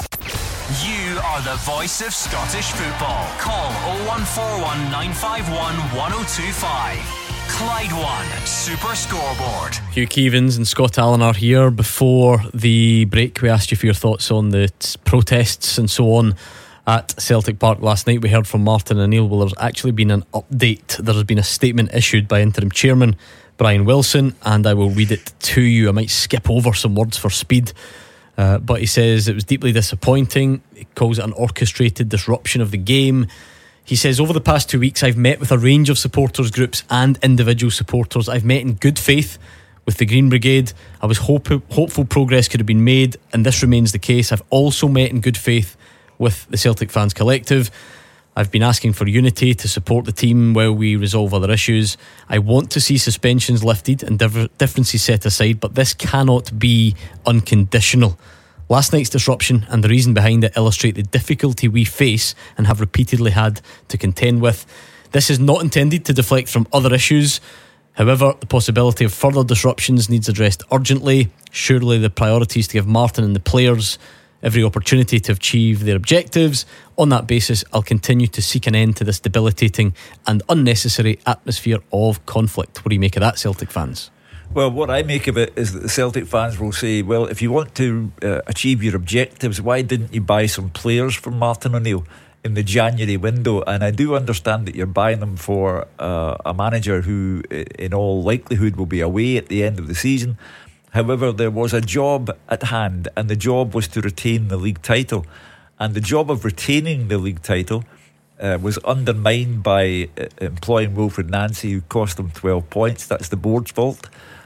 You are the voice of Scottish football. Call oh one four one, nine five one, one oh two five. Clyde One Super Scoreboard. Hugh Keevins and Scott Allen are here. Before the break, we asked you for your thoughts on the t- protests and so on at Celtic Park last night. We heard from Martin O'Neill. Well, there's actually been an update. There has been a statement issued by interim chairman Brian Wilson, and I will read it to you. I might skip over some words for speed. Uh, but he says it was deeply disappointing. He calls it an orchestrated disruption of the game. He says, over the past two weeks I've met with a range of supporters groups and individual supporters. I've met in good faith with the Green Brigade. I was hope- hopeful progress could have been made, and this remains the case. I've also met in good faith with the Celtic Fans Collective. I've been asking for unity to support the team while we resolve other issues. I want to see suspensions lifted and diver- differences set aside, but this cannot be unconditional. Last night's disruption and the reason behind it illustrate the difficulty we face and have repeatedly had to contend with. This is not intended to deflect from other issues. However, the possibility of further disruptions needs addressed urgently. Surely the priority is to give Martin and the players every opportunity to achieve their objectives. On that basis, I'll continue to seek an end to this debilitating and unnecessary atmosphere of conflict. What do you make of that, Celtic fans? Well, what I make of it is that the Celtic fans will say, well, if you want to uh, achieve your objectives, why didn't you buy some players from Martin O'Neill in the January window? And I do understand that you're buying them for uh, a manager who in all likelihood will be away at the end of the season. However, there was a job at hand, and the job was to retain the league title. And the job of retaining the league title uh, was undermined by uh, employing Wilfred Nancy, who cost them twelve points. That's the board's fault.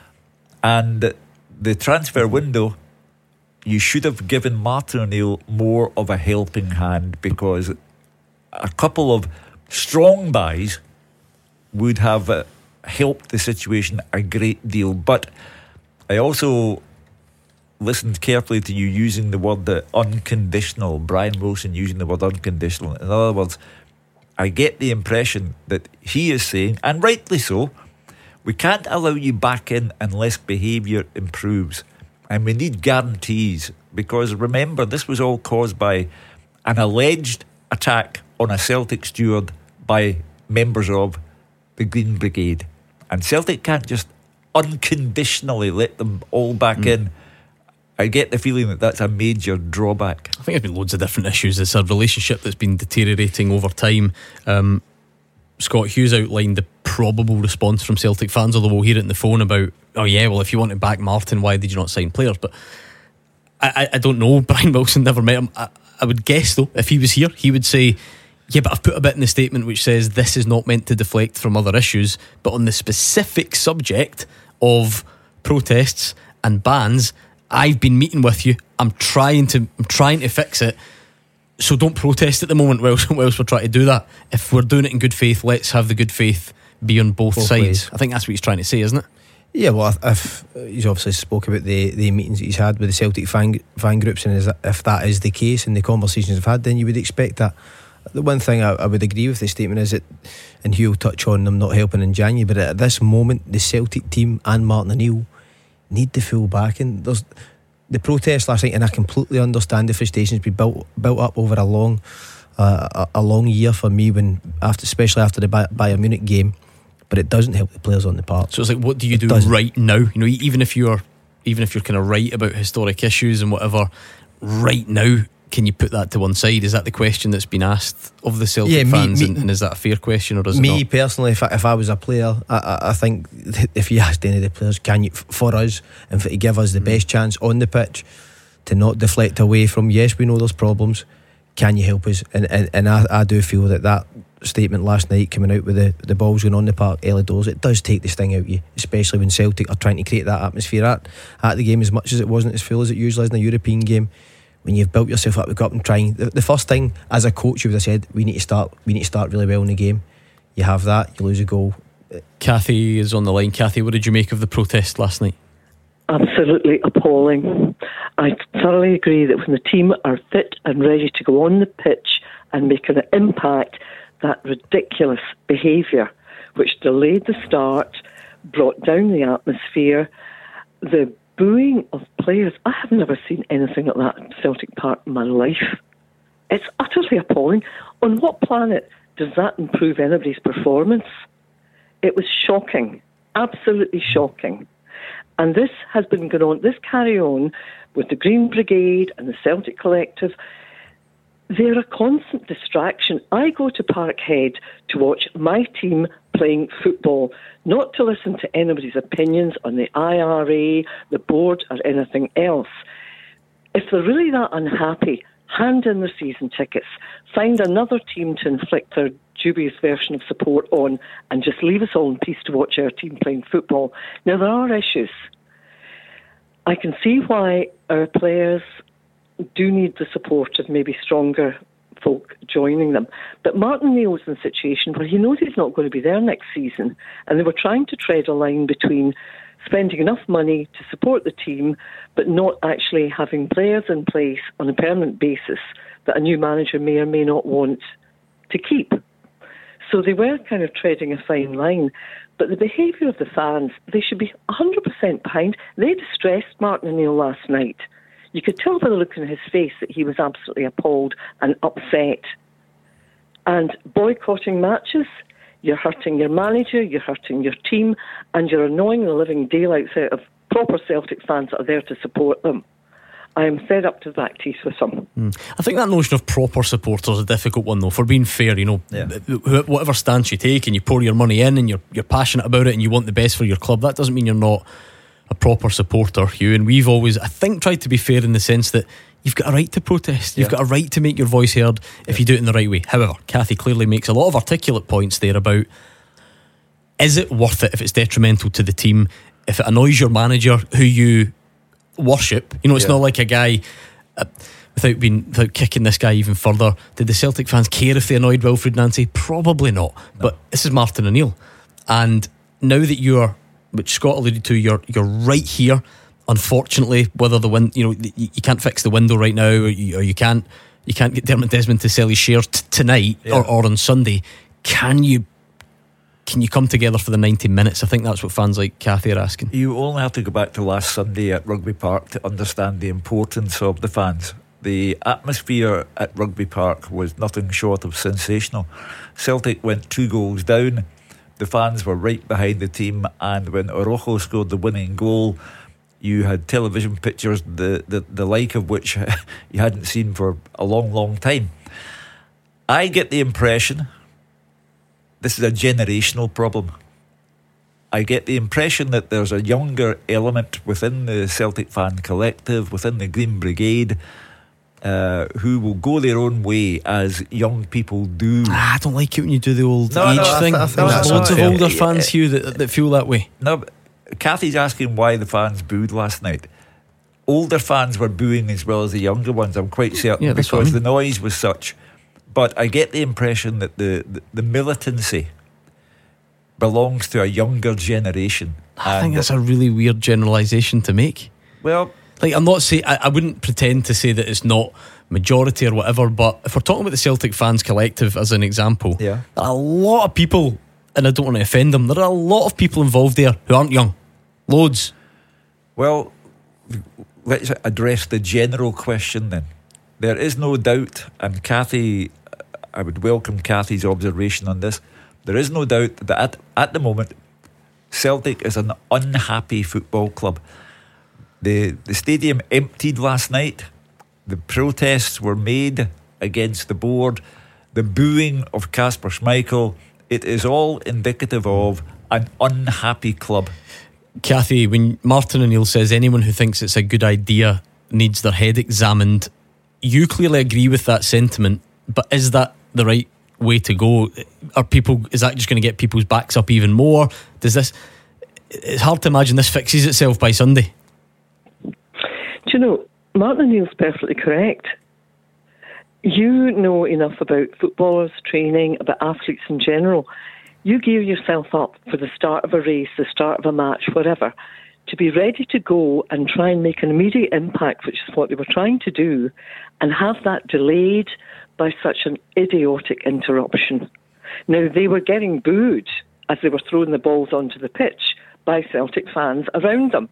And the transfer window, you should have given Martin O'Neill more of a helping hand, because a couple of strong buys would have uh, helped the situation a great deal. But I also listened carefully to you using the word uh, unconditional. Brian Wilson using the word unconditional. In other words, I get the impression that he is saying, and rightly so, we can't allow you back in unless behaviour improves. And we need guarantees, because remember, this was all caused by an alleged attack on a Celtic steward by members of the Green Brigade. And Celtic can't just unconditionally let them all back mm. in. I get the feeling that that's a major drawback. I think there's been loads of different issues. It's a relationship that's been deteriorating over time. Um, Scott Hughes outlined the probable response from Celtic fans, although we'll hear it in the phone about, oh yeah, well, if you want to back Martin, why did you not sign players? But I, I, I don't know. Brian Wilson never met him. I, I would guess though, if he was here, he would say, yeah, but I've put a bit in the statement which says this is not meant to deflect from other issues, but on the specific subject of protests and bans, I've been meeting with you. I'm trying to I'm trying to fix it. So don't protest at the moment whilst, whilst we're trying to do that. If we're doing it in good faith, let's have the good faith be on both, both sides ways. I think that's what he's trying to say, isn't it? Yeah, well, if, if he's obviously spoke about the, the meetings that he's had with the Celtic fan, fan groups, and is, if that is the case and the conversations they've had, then you would expect that. The one thing I, I would agree with the statement is that, and Hugh will touch on them not helping in January, but at this moment the Celtic team and Martin O'Neill need the full backing. There's the protest last night, and I completely understand the frustrations be built built up over a long uh, a, a long year for me, when after especially after the Bayern Munich game, but it doesn't help the players on the park. So it's like, what do you do right now? You know, even if you're even if you're kind of right about historic issues and whatever, right now, can you put that to one side? Is that the question that's been asked of the Celtic yeah, me, fans me, and, and is that a fair question, or is me it not? Personally, if I, if I was a player, I, I, I think if you asked any of the players, can you, for us, and for, to give us the mm. best chance on the pitch, to not deflect away from, yes, we know there's problems, can you help us? And and, and I, I do feel that that statement last night, coming out with the, the balls going on the park early doors, it does take the sting out of you, especially when Celtic are trying to create that atmosphere at, at the game, as much as it wasn't as full as it usually is in a European game. When you've built yourself up, we go up and trying. The, the first thing as a coach, you would have said, we need to start. We need to start really well in the game. You have that, you lose a goal. Kathy is on the line. Kathy, what did you make of the protest last night? Absolutely appalling. I thoroughly agree that when the team are fit and ready to go on the pitch and make an impact, that ridiculous behaviour, which delayed the start, brought down the atmosphere, the booing of players. I have never seen anything like that at Celtic Park in my life. It's utterly appalling. On what planet does that improve anybody's performance? It was shocking, absolutely shocking. And this has been going on, this carry on with the Green Brigade and the Celtic Collective. They're a constant distraction. I go to Parkhead to watch my team playing football, not to listen to anybody's opinions on the I R A, the board, or anything else. If they're really that unhappy, hand in their season tickets, find another team to inflict their dubious version of support on, and just leave us all in peace to watch our team playing football. Now, there are issues. I can see why our players do need the support of maybe stronger folk joining them. But Martin O'Neill's in a situation where he knows he's not going to be there next season, and they were trying to tread a line between spending enough money to support the team but not actually having players in place on a permanent basis that a new manager may or may not want to keep. So they were kind of treading a fine line. But the behaviour of the fans, they should be one hundred percent behind. They distressed Martin O'Neill last night. You could tell by the look on his face that he was absolutely appalled and upset. And boycotting matches, you're hurting your manager, you're hurting your team, and you're annoying the living daylights out of proper Celtic fans that are there to support them. I am fed up to the back teeth with them. Mm. I think that notion of proper supporters is a difficult one, though. For being fair, you know, yeah. whatever stance you take and you pour your money in and you're you're passionate about it and you want the best for your club, that doesn't mean you're not a proper supporter, Hugh. And we've always, I think, tried to be fair in the sense that you've got a right to protest. You've yeah. got a right to make your voice heard if yeah. you do it in the right way. However, Kathy clearly makes a lot of articulate points there about, is it worth it if it's detrimental to the team, if it annoys your manager who you worship? You know, it's yeah. not like a guy uh, without being without kicking this guy even further. Did the Celtic fans care if they annoyed Wilfred Nancy? Probably not. No. But this is Martin O'Neill, and now that you're, which Scott alluded to, you're you're right here. Unfortunately, whether the win, you know, you, you can't fix the window right now, or you, or you can't you can't get Dermot Desmond to sell his shares t- tonight yeah. or, or on Sunday. Can you? Can you come together for the ninety minutes? I think that's what fans like Kathy are asking. You only have to go back to last Sunday at Rugby Park to understand the importance of the fans. The atmosphere at Rugby Park was nothing short of sensational. Celtic went two goals down. The fans were right behind the team, and when Orojo scored the winning goal, you had television pictures the, the, the like of which you hadn't seen for a long, long time. I get the impression this is a generational problem. I get the impression that there's a younger element within the Celtic fan collective, within the Green Brigade, uh, who will go their own way as young people do. Ah, I don't like it when you do the old No, age no, thing. I th- I think There's that's loads of unfair. older fans, Hugh, that, that feel that way. No, but Kathy's asking why the fans booed last night. Older fans were booing as well as the younger ones, I'm quite certain, Yeah, that's what I because mean. the noise was such. But I get the impression that the, the, the militancy belongs to a younger generation. I think And, that's a really weird generalisation to make. well, Like, I'm not saying, I, I wouldn't pretend to say that it's not majority or whatever, but if we're talking about the Celtic fans collective as an example, yeah. there are a lot of people, and I don't want to offend them, there are a lot of people involved there who aren't young. Loads. Well, let's address the general question then. There is no doubt, and Kathy, I would welcome Kathy's observation on this. There is no doubt that at, at the moment, Celtic is an unhappy football club. The, the stadium emptied last night. The protests were made against the board. The booing of Kasper Schmeichel. It is all indicative of an unhappy club. Kathy, when Martin O'Neill says anyone who thinks it's a good idea needs their head examined, you clearly agree with that sentiment, but is that the right way to go? Are people, is that just going to get people's backs up even more? Does this, it's hard to imagine this fixes itself by Sunday. Do you know, Martin O'Neill's perfectly correct. You know enough about footballers, training, about athletes in general. You gear yourself up for the start of a race, the start of a match, whatever, to be ready to go and try and make an immediate impact, which is what they were trying to do, and have that delayed by such an idiotic interruption. Now, they were getting booed as they were throwing the balls onto the pitch by Celtic fans around them.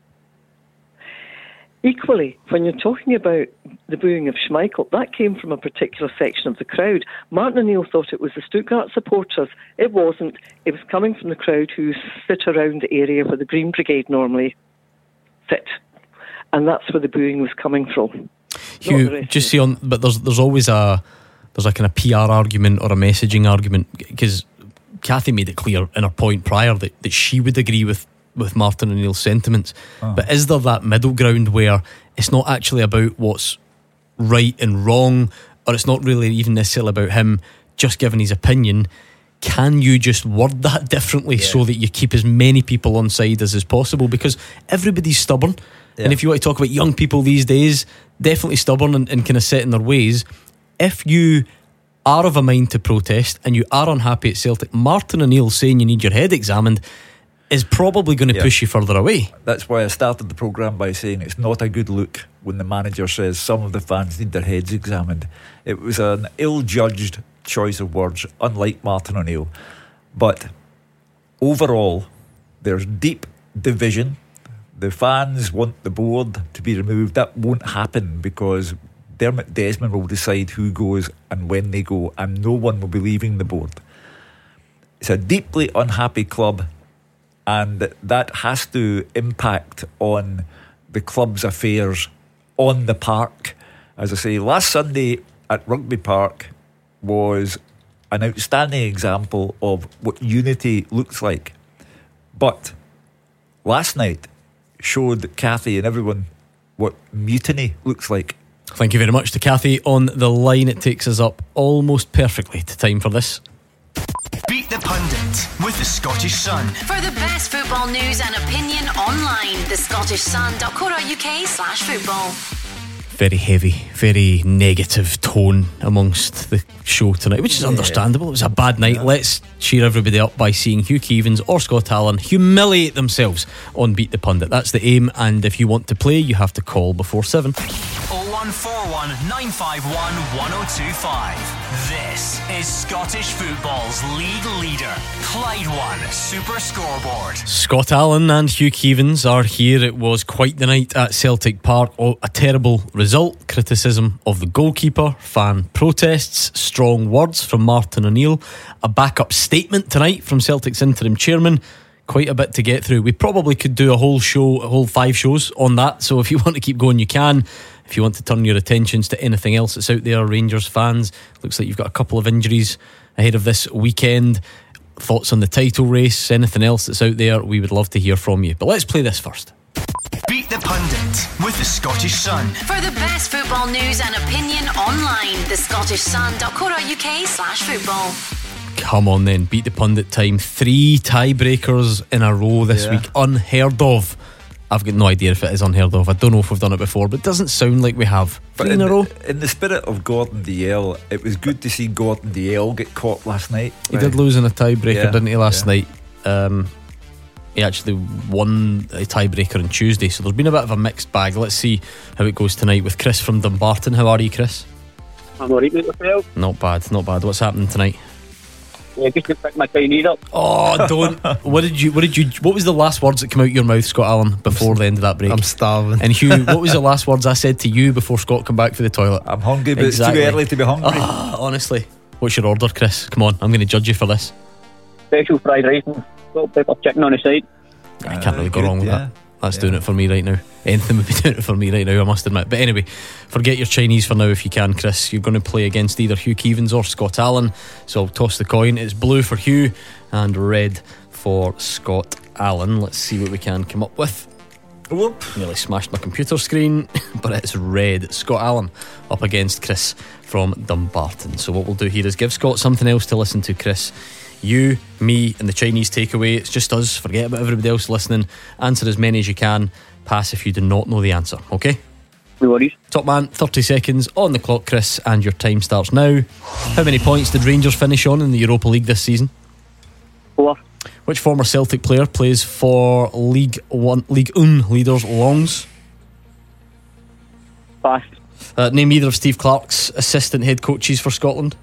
Equally, when you're talking about the booing of Schmeichel, that came from a particular section of the crowd. Martin O'Neill thought it was the Stuttgart supporters. It wasn't. It was coming from the crowd who sit around the area where the Green Brigade normally sit. And that's where the booing was coming from. Hugh, just see on, but there's there's always a there's a kind of P R argument or a messaging argument, because Kathy made it clear in her point prior that, that she would agree with with Martin O'Neill's sentiments. Oh. But is there that middle ground where it's not actually about what's right and wrong, or it's not really even necessarily about him just giving his opinion? Can you just word that differently, yeah, so that you keep as many people on side as is possible? Because everybody's stubborn, yeah. And if you want to talk about young people these days, definitely stubborn and, and kind of set in their ways. If you are of a mind to protest and you are unhappy at Celtic, Martin O'Neill saying you need your head examined is probably going to, yeah, push you further away. That's why I started the programme by saying it's not a good look when the manager says some of the fans need their heads examined. It was an ill-judged choice of words, unlike Martin O'Neill. But overall, there's deep division. The fans want the board to be removed. That won't happen because Dermot Desmond will decide who goes and when they go, and no one will be leaving the board. It's a deeply unhappy club, and that has to impact on the club's affairs on the park. As I say, last Sunday at Rugby Park was an outstanding example of what unity looks like. But last night showed Kathy and everyone what mutiny looks like. Thank you very much to Kathy on the line. It takes us up almost perfectly to time for this. Beat the Pundit with the Scottish Sun. For the best football news and opinion online, the Scottish Sun dot co dot uk slash football. Very heavy, very negative tone amongst the show tonight, which is yeah. understandable. It was a bad night. Yeah. Let's cheer everybody up by seeing Hugh Keevins or Scott Allen humiliate themselves on Beat the Pundit. That's the aim, and if you want to play, you have to call before seven. oh one four one, nine five one, one oh two five. This is Scottish football's league leader, Clyde One Super Scoreboard. Scott Allen and Hugh Keevins are here. It was quite the night at Celtic Park. Oh, a terrible result, criticism of the goalkeeper, fan protests, strong words from Martin O'Neill, a backup statement tonight from Celtic's interim chairman. Quite a bit to get through. We probably could do a whole show, a whole five shows on that, so if you want to keep going you can. If you want to turn your attentions to anything else that's out there, Rangers fans, looks like you've got a couple of injuries ahead of this weekend. thoughts on the title race, anything else that's out there, we would love to hear from you. But let's play this first. Beat the Pundit with the Scottish Sun. For the best football news and opinion online, the Scottish Sun dot co dot uk slash football. Come on then, Beat the Pundit time. Three tiebreakers in a row this Yeah. week. Unheard of. I've got no idea if it is unheard of. I don't know if we've done it before, but it doesn't sound like we have. But Three in in a row. the, in the spirit of Gordon Dalziel, it was good to see Gordon Dalziel get caught last night. He did lose in a tiebreaker, Yeah, didn't he, last yeah. night? Um, he actually won a tiebreaker on Tuesday, so there's been a bit of a mixed bag. Let's see how it goes tonight with Chris from Dumbarton. How are you, Chris? I'm alright with myself. Not bad, not bad. What's happening tonight? Yeah, just to pick my Chinese up. Oh, don't. What did you? What did you? What was the last words that came out your mouth, Scott Allen, before the end of that break? I'm starving. And Hugh, what was the last words I said to you before Scott come back for the toilet? I'm hungry, but Exactly. it's too early to be hungry. Ah, honestly, what's your order, Chris? Come on, I'm going to judge you for this. Special fried rice and salt pepper chicken on the side. I can't really go good, wrong with yeah. that. That's doing it for me right now. Anything would be doing it for me right now, I must admit. But anyway, forget your Chinese for now if you can, Chris. You're going to play against either Hugh Keevins or Scott Allen. So I'll toss the coin. It's blue for Hugh and red for Scott Allen. Let's see what we can come up with. Whoop. Nearly smashed my computer screen, but it's red. Scott Allen up against Chris from Dumbarton. So what we'll do here is give Scott something else to listen to, Chris. You, me, and the Chinese takeaway. It's just us. Forget about everybody else listening. Answer as many as you can. Pass if you do not know the answer. Okay? No worries. Top man, thirty seconds on the clock, Chris, and your time starts now. How many points did Rangers finish on in the Europa League this season? Four. Which former Celtic player plays for League One, League One leaders Longs? Pass. Uh, name either of Steve Clarke's assistant head coaches for Scotland.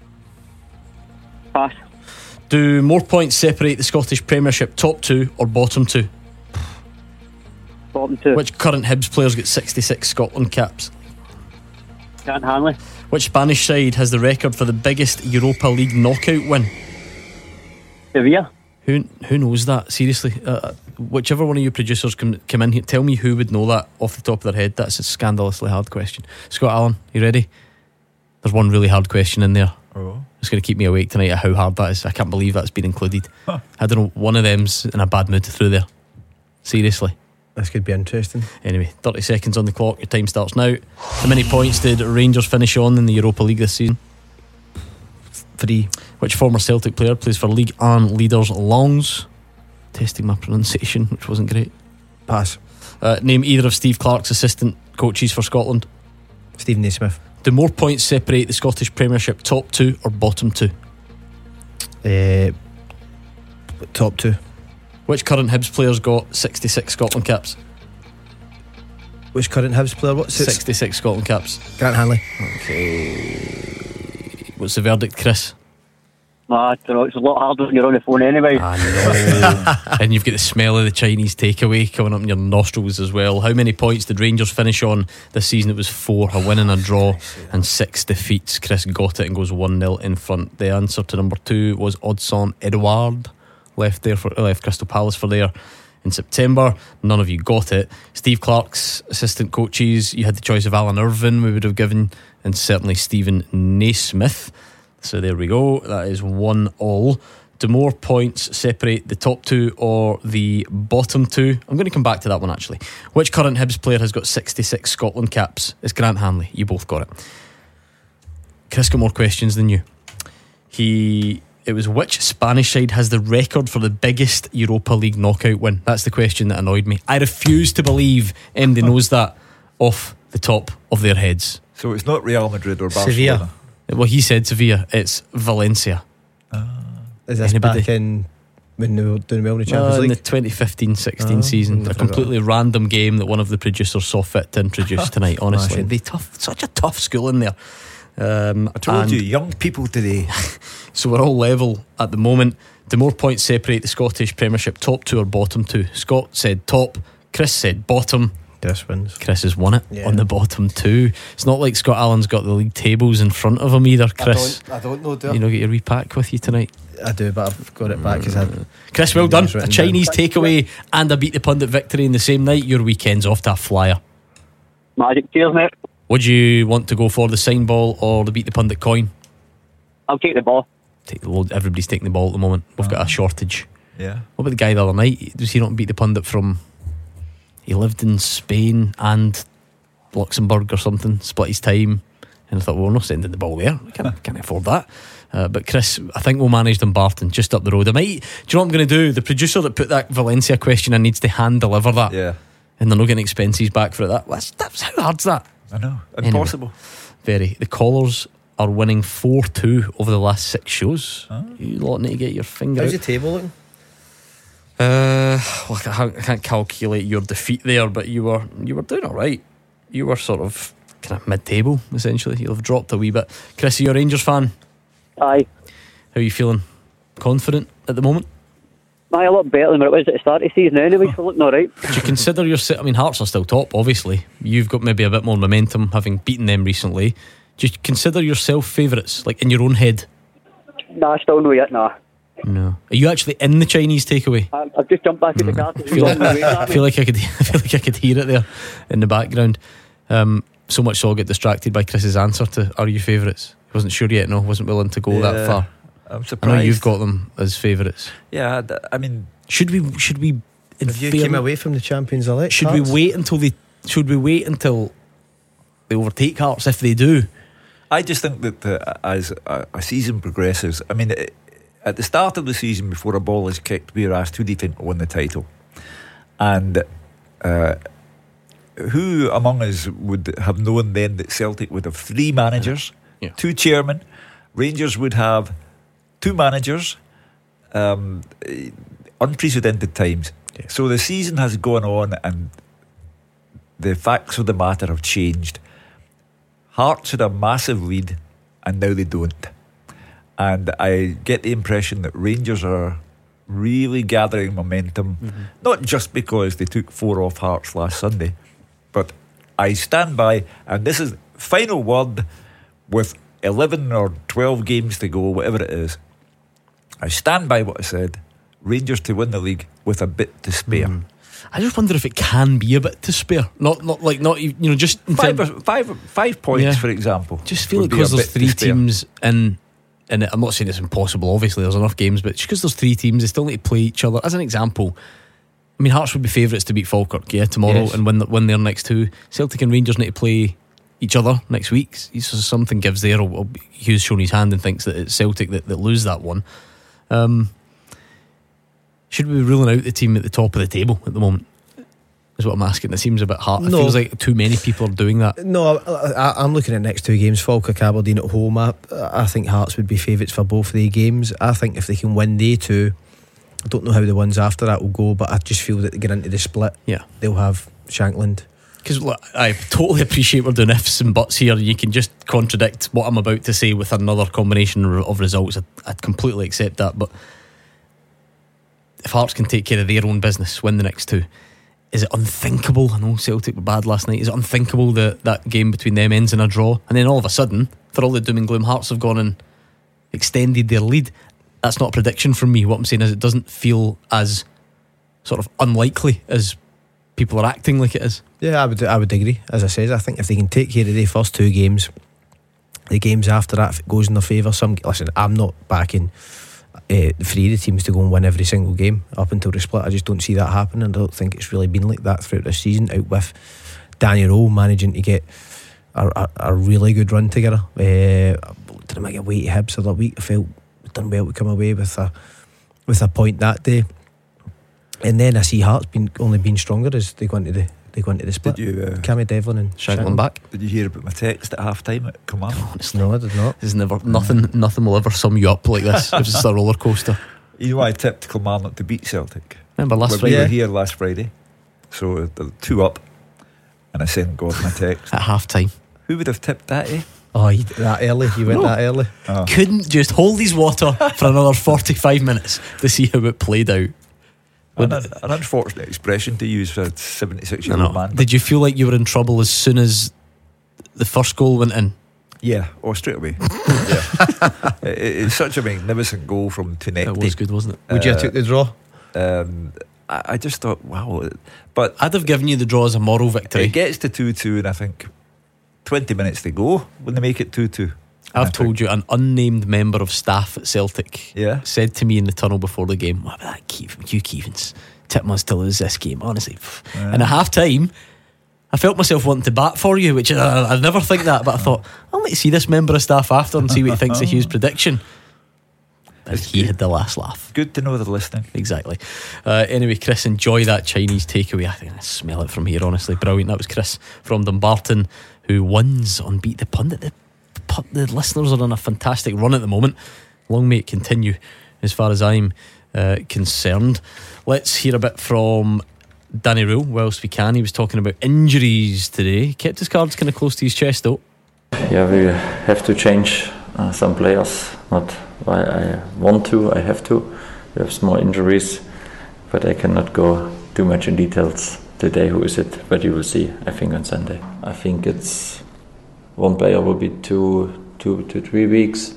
Pass. Do more points separate the Scottish Premiership top two or bottom two? Bottom two. Which current Hibs players get sixty-six Scotland caps? Can't Hanley. Which Spanish side has the record for the biggest Europa League knockout win? Sevilla. Who who knows that? Seriously, uh, whichever one of you producers come come in here, tell me who would know that off the top of their head. That's a scandalously hard question. Scott Allen, you ready? There's one really hard question in there. Oh. It's going to keep me awake tonight at how hard that is. I can't believe that's been included. Huh. I don't know, one of them's in a bad mood through there. Seriously. This could be interesting. Anyway, thirty seconds on the clock. Your time starts now. How many points did Rangers finish on in the Europa League this season? Three. Which former Celtic player plays for League One leaders Longs? Testing my pronunciation, which wasn't great. Pass. Uh, name either of Steve Clarke's assistant coaches for Scotland. Stephen Naismith. Do more points separate the Scottish Premiership top two or bottom two? Uh, top two. Which current Hibs players got sixty-six Scotland caps? Which current Hibs player? What's it? sixty-six Scotland caps. Grant Hanley. Okay. What's the verdict, Chris? Ah, I don't know, it's a lot harder when you're on the phone anyway. I know. And you've got the smell of the Chinese takeaway coming up in your nostrils as well. How many points did Rangers finish on this season? It was four, a win and a draw and six defeats. Chris got it and goes one nil in front. The answer to number two was Odsonne Edouard. Left there for left Crystal Palace for there in September. None of you got it. Steve Clarke's assistant coaches, you had the choice of Alan Irvine we would have given, and certainly Stephen Naismith. So there we go. That is one all. Do more points separate the top two or the bottom two? I'm going to come back to that one actually. Which current Hibs player has got sixty-six Scotland caps? It's Grant Hanley. You both got it. Chris got more questions than you. He It was which Spanish side has the record for the biggest Europa League knockout win? That's the question that annoyed me. I refuse to believe M D knows that off the top of their heads. So it's not Real Madrid or Barcelona. Sevilla. Well, he said Sevilla. It's Valencia. Is this Anybody? back in when they were doing well in the Champions Uh, in League? the twenty fifteen sixteen Oh, season. I A forgot. completely random game that one of the producers saw fit to introduce tonight. Honestly, Smashing. they tough, such a tough school in there. Um, I told and you, young people today. So we're all level at the moment. Do more points separate the Scottish Premiership top two or bottom two? Scott said top. Chris said bottom. Chris wins. Chris has won it Yeah. on the bottom two. It's not like Scott Allen's got the league tables in front of him either, Chris. I don't, I don't know, do I? You know, get your repack with you tonight. I do, but I've got it back because I. Chris, well done. Names A written Chinese down. takeaway and a Beat the Pundit victory in the same night. Your weekend's off to a flyer. Magic. Cheers, mate. Would you want to go for the sign ball or the Beat the Pundit coin? I'll take the ball. take the load. Everybody's taking the ball at the moment. We've got a shortage. Yeah. What about the guy the other night? Does he not beat the pundit from? He lived in Spain and Luxembourg or something. Split his time, and I thought, well, we're not sending the ball there. I can't, can't afford that. Uh, but Chris, I think we'll manage Dumbarton just up the road. I might. Do you know what I'm going to do? The producer that put that Valencia question in needs to hand deliver that. Yeah. And they're not getting expenses back for it. That that's, that's how hard's that? I know. Impossible. Anyway, very. The Callers are winning four two over the last six shows. Huh? You lot need to get your finger How's out. the table looking? Uh, well, I can't, I can't calculate your defeat there, but you were you were doing all right. You were sort of kind of mid-table essentially. You'll have dropped a wee bit. Chris, are you a Rangers fan? Aye. How are you feeling? Confident at the moment? Aye, a lot better than what it was at the start of the season anyway, so looking alright. Do you consider yourself, I mean, Hearts are still top, obviously. You've got maybe a bit more momentum having beaten them recently. Do you consider yourself favourites, like in your own head? Nah, still no yet, nah. No. Are you actually in the Chinese takeaway? I, I've just jumped back in the car. I feel, like, I feel like I could. I feel like I could hear it there in the background. Um, so much so I got distracted by Chris's answer to "Are you favourites?" He wasn't sure yet. No, wasn't willing to go Yeah, that far. I'm surprised. I know you've got them as favourites. Yeah, I mean, should we? Should we? If you came away from the Champions Elect, should Hearts? we wait until they? Should we wait until they overtake Hearts if they do? I just think that the, as a, a season progresses, I mean, it, at the start of the season, before a ball is kicked, we are asked who do you think will win the title, and uh, who among us would have known then that Celtic would have three managers, yeah. two chairmen, Rangers would have two managers, um, unprecedented times. Yeah. So the season has gone on, and the facts of the matter have changed. Hearts had a massive lead, and now they don't. And I get the impression that Rangers are really gathering momentum, mm-hmm. not just because they took four off Hearts last Sunday, but I stand by, and this is final word with eleven or twelve games to go, whatever it is. I stand by what I said. Rangers to win the league with a bit to spare. Mm. I just wonder if it can be a bit to spare. Not, not like not you know just in five, term, five, five points, yeah. for example. Just feel like because there's three teams in. And I'm not saying it's impossible, obviously there's enough games, but just because there's three teams, they still need to play each other. As an example, I mean, Hearts would be favourites to beat Falkirk, yeah, tomorrow, yes. and win, win their next two. Celtic and Rangers need to play each other next week. So something gives there. Hugh's shown his hand and thinks that it's Celtic that, that lose that one. Um, should we be ruling out the team at the top of the table at the moment? Is what I'm asking. It seems a bit hard. No. It feels like too many people are doing that. No, I, I, I'm looking at next two games. Falkirk, Aberdeen at home. I, I think Hearts would be favourites for both of the games. I think if they can win they two, I don't know how the ones after that will go, but I just feel that they get into the split, yeah, they'll have Shankland. Because I totally appreciate we're doing ifs and buts here. You can just contradict what I'm about to say with another combination of results. I'd, I'd completely accept that. But if Hearts can take care of their own business, win the next two, is it unthinkable? I know Celtic were bad last night. Is it unthinkable that that game between them ends in a draw, and then all of a sudden, for all the doom and gloom, Hearts have gone and extended their lead? That's not a prediction from me. What I'm saying is it doesn't feel as sort of unlikely as people are acting like it is. Yeah, I would I would agree. As I said, I think if they can take care of the first two games, the games after that, if it goes in their favour, some listen, I'm not backing uh, three of the teams to go and win every single game up until the split. I just don't see that happening. I don't think it's really been like that throughout this season, out with Danny Rowe managing to get a, a, a really good run together. Uh, did I make away to Hibs the other week? I felt we'd done well to come away with a with a point that day. And then I see Hearts been only been stronger as they go into the they go into the split. Did you uh, Cammy Devlin and Shankland back? Did you hear about my text at half time at Kilmarnock? Honestly, no, I did not. There's never nothing. Nothing will ever sum you up like this. It's just a roller coaster. You know, I tipped Kilmarnock to beat Celtic. Remember last when Friday? We were here last Friday, so the two up, and I sent God my text at half time. Who would have tipped that? Eh? Oh, you, that early? You went No. that early? Oh. Couldn't just hold his water for another forty-five minutes to see how it played out. An, an unfortunate expression to use for a seventy-six year No, old no. man. Did you feel like you were in trouble as soon as the first goal went in? Yeah, or oh, straight away. yeah. it, it's such a magnificent goal from Tunecti. It was good, wasn't it? Would you have took the draw? Um, I, I just thought, wow. But I'd have given you the draw as a moral victory. It gets to two two, and I think twenty minutes to go when they make it two two. I've told you, an unnamed member of staff at Celtic yeah. said to me in the tunnel before the game, what about that Keevan, Hugh Keevans? Titmus to lose this game, honestly. Yeah. And at half time, I felt myself wanting to bat for you, which uh, I never think that, but I thought, I'll let you see this member of staff after and see what he thinks of Hugh's prediction. And he had the last laugh. Good to know they're listening. Exactly. Uh, anyway, Chris, enjoy that Chinese takeaway. I think I smell it from here, honestly. Brilliant. That was Chris from Dumbarton, who wins on Beat the Pundit. The, the listeners are on a fantastic run at the moment. Long may it continue, as far as I'm uh, concerned. Let's hear a bit from Danny Rule whilst we can. He was talking about injuries today. He kept his cards kind of close to his chest, though. Yeah, we have to change uh, some players. Not why I want to, I have to. We have small injuries, but I cannot go too much in details today. Who is it? But you will see, I think, on Sunday. I think it's one player will be two, two to three weeks,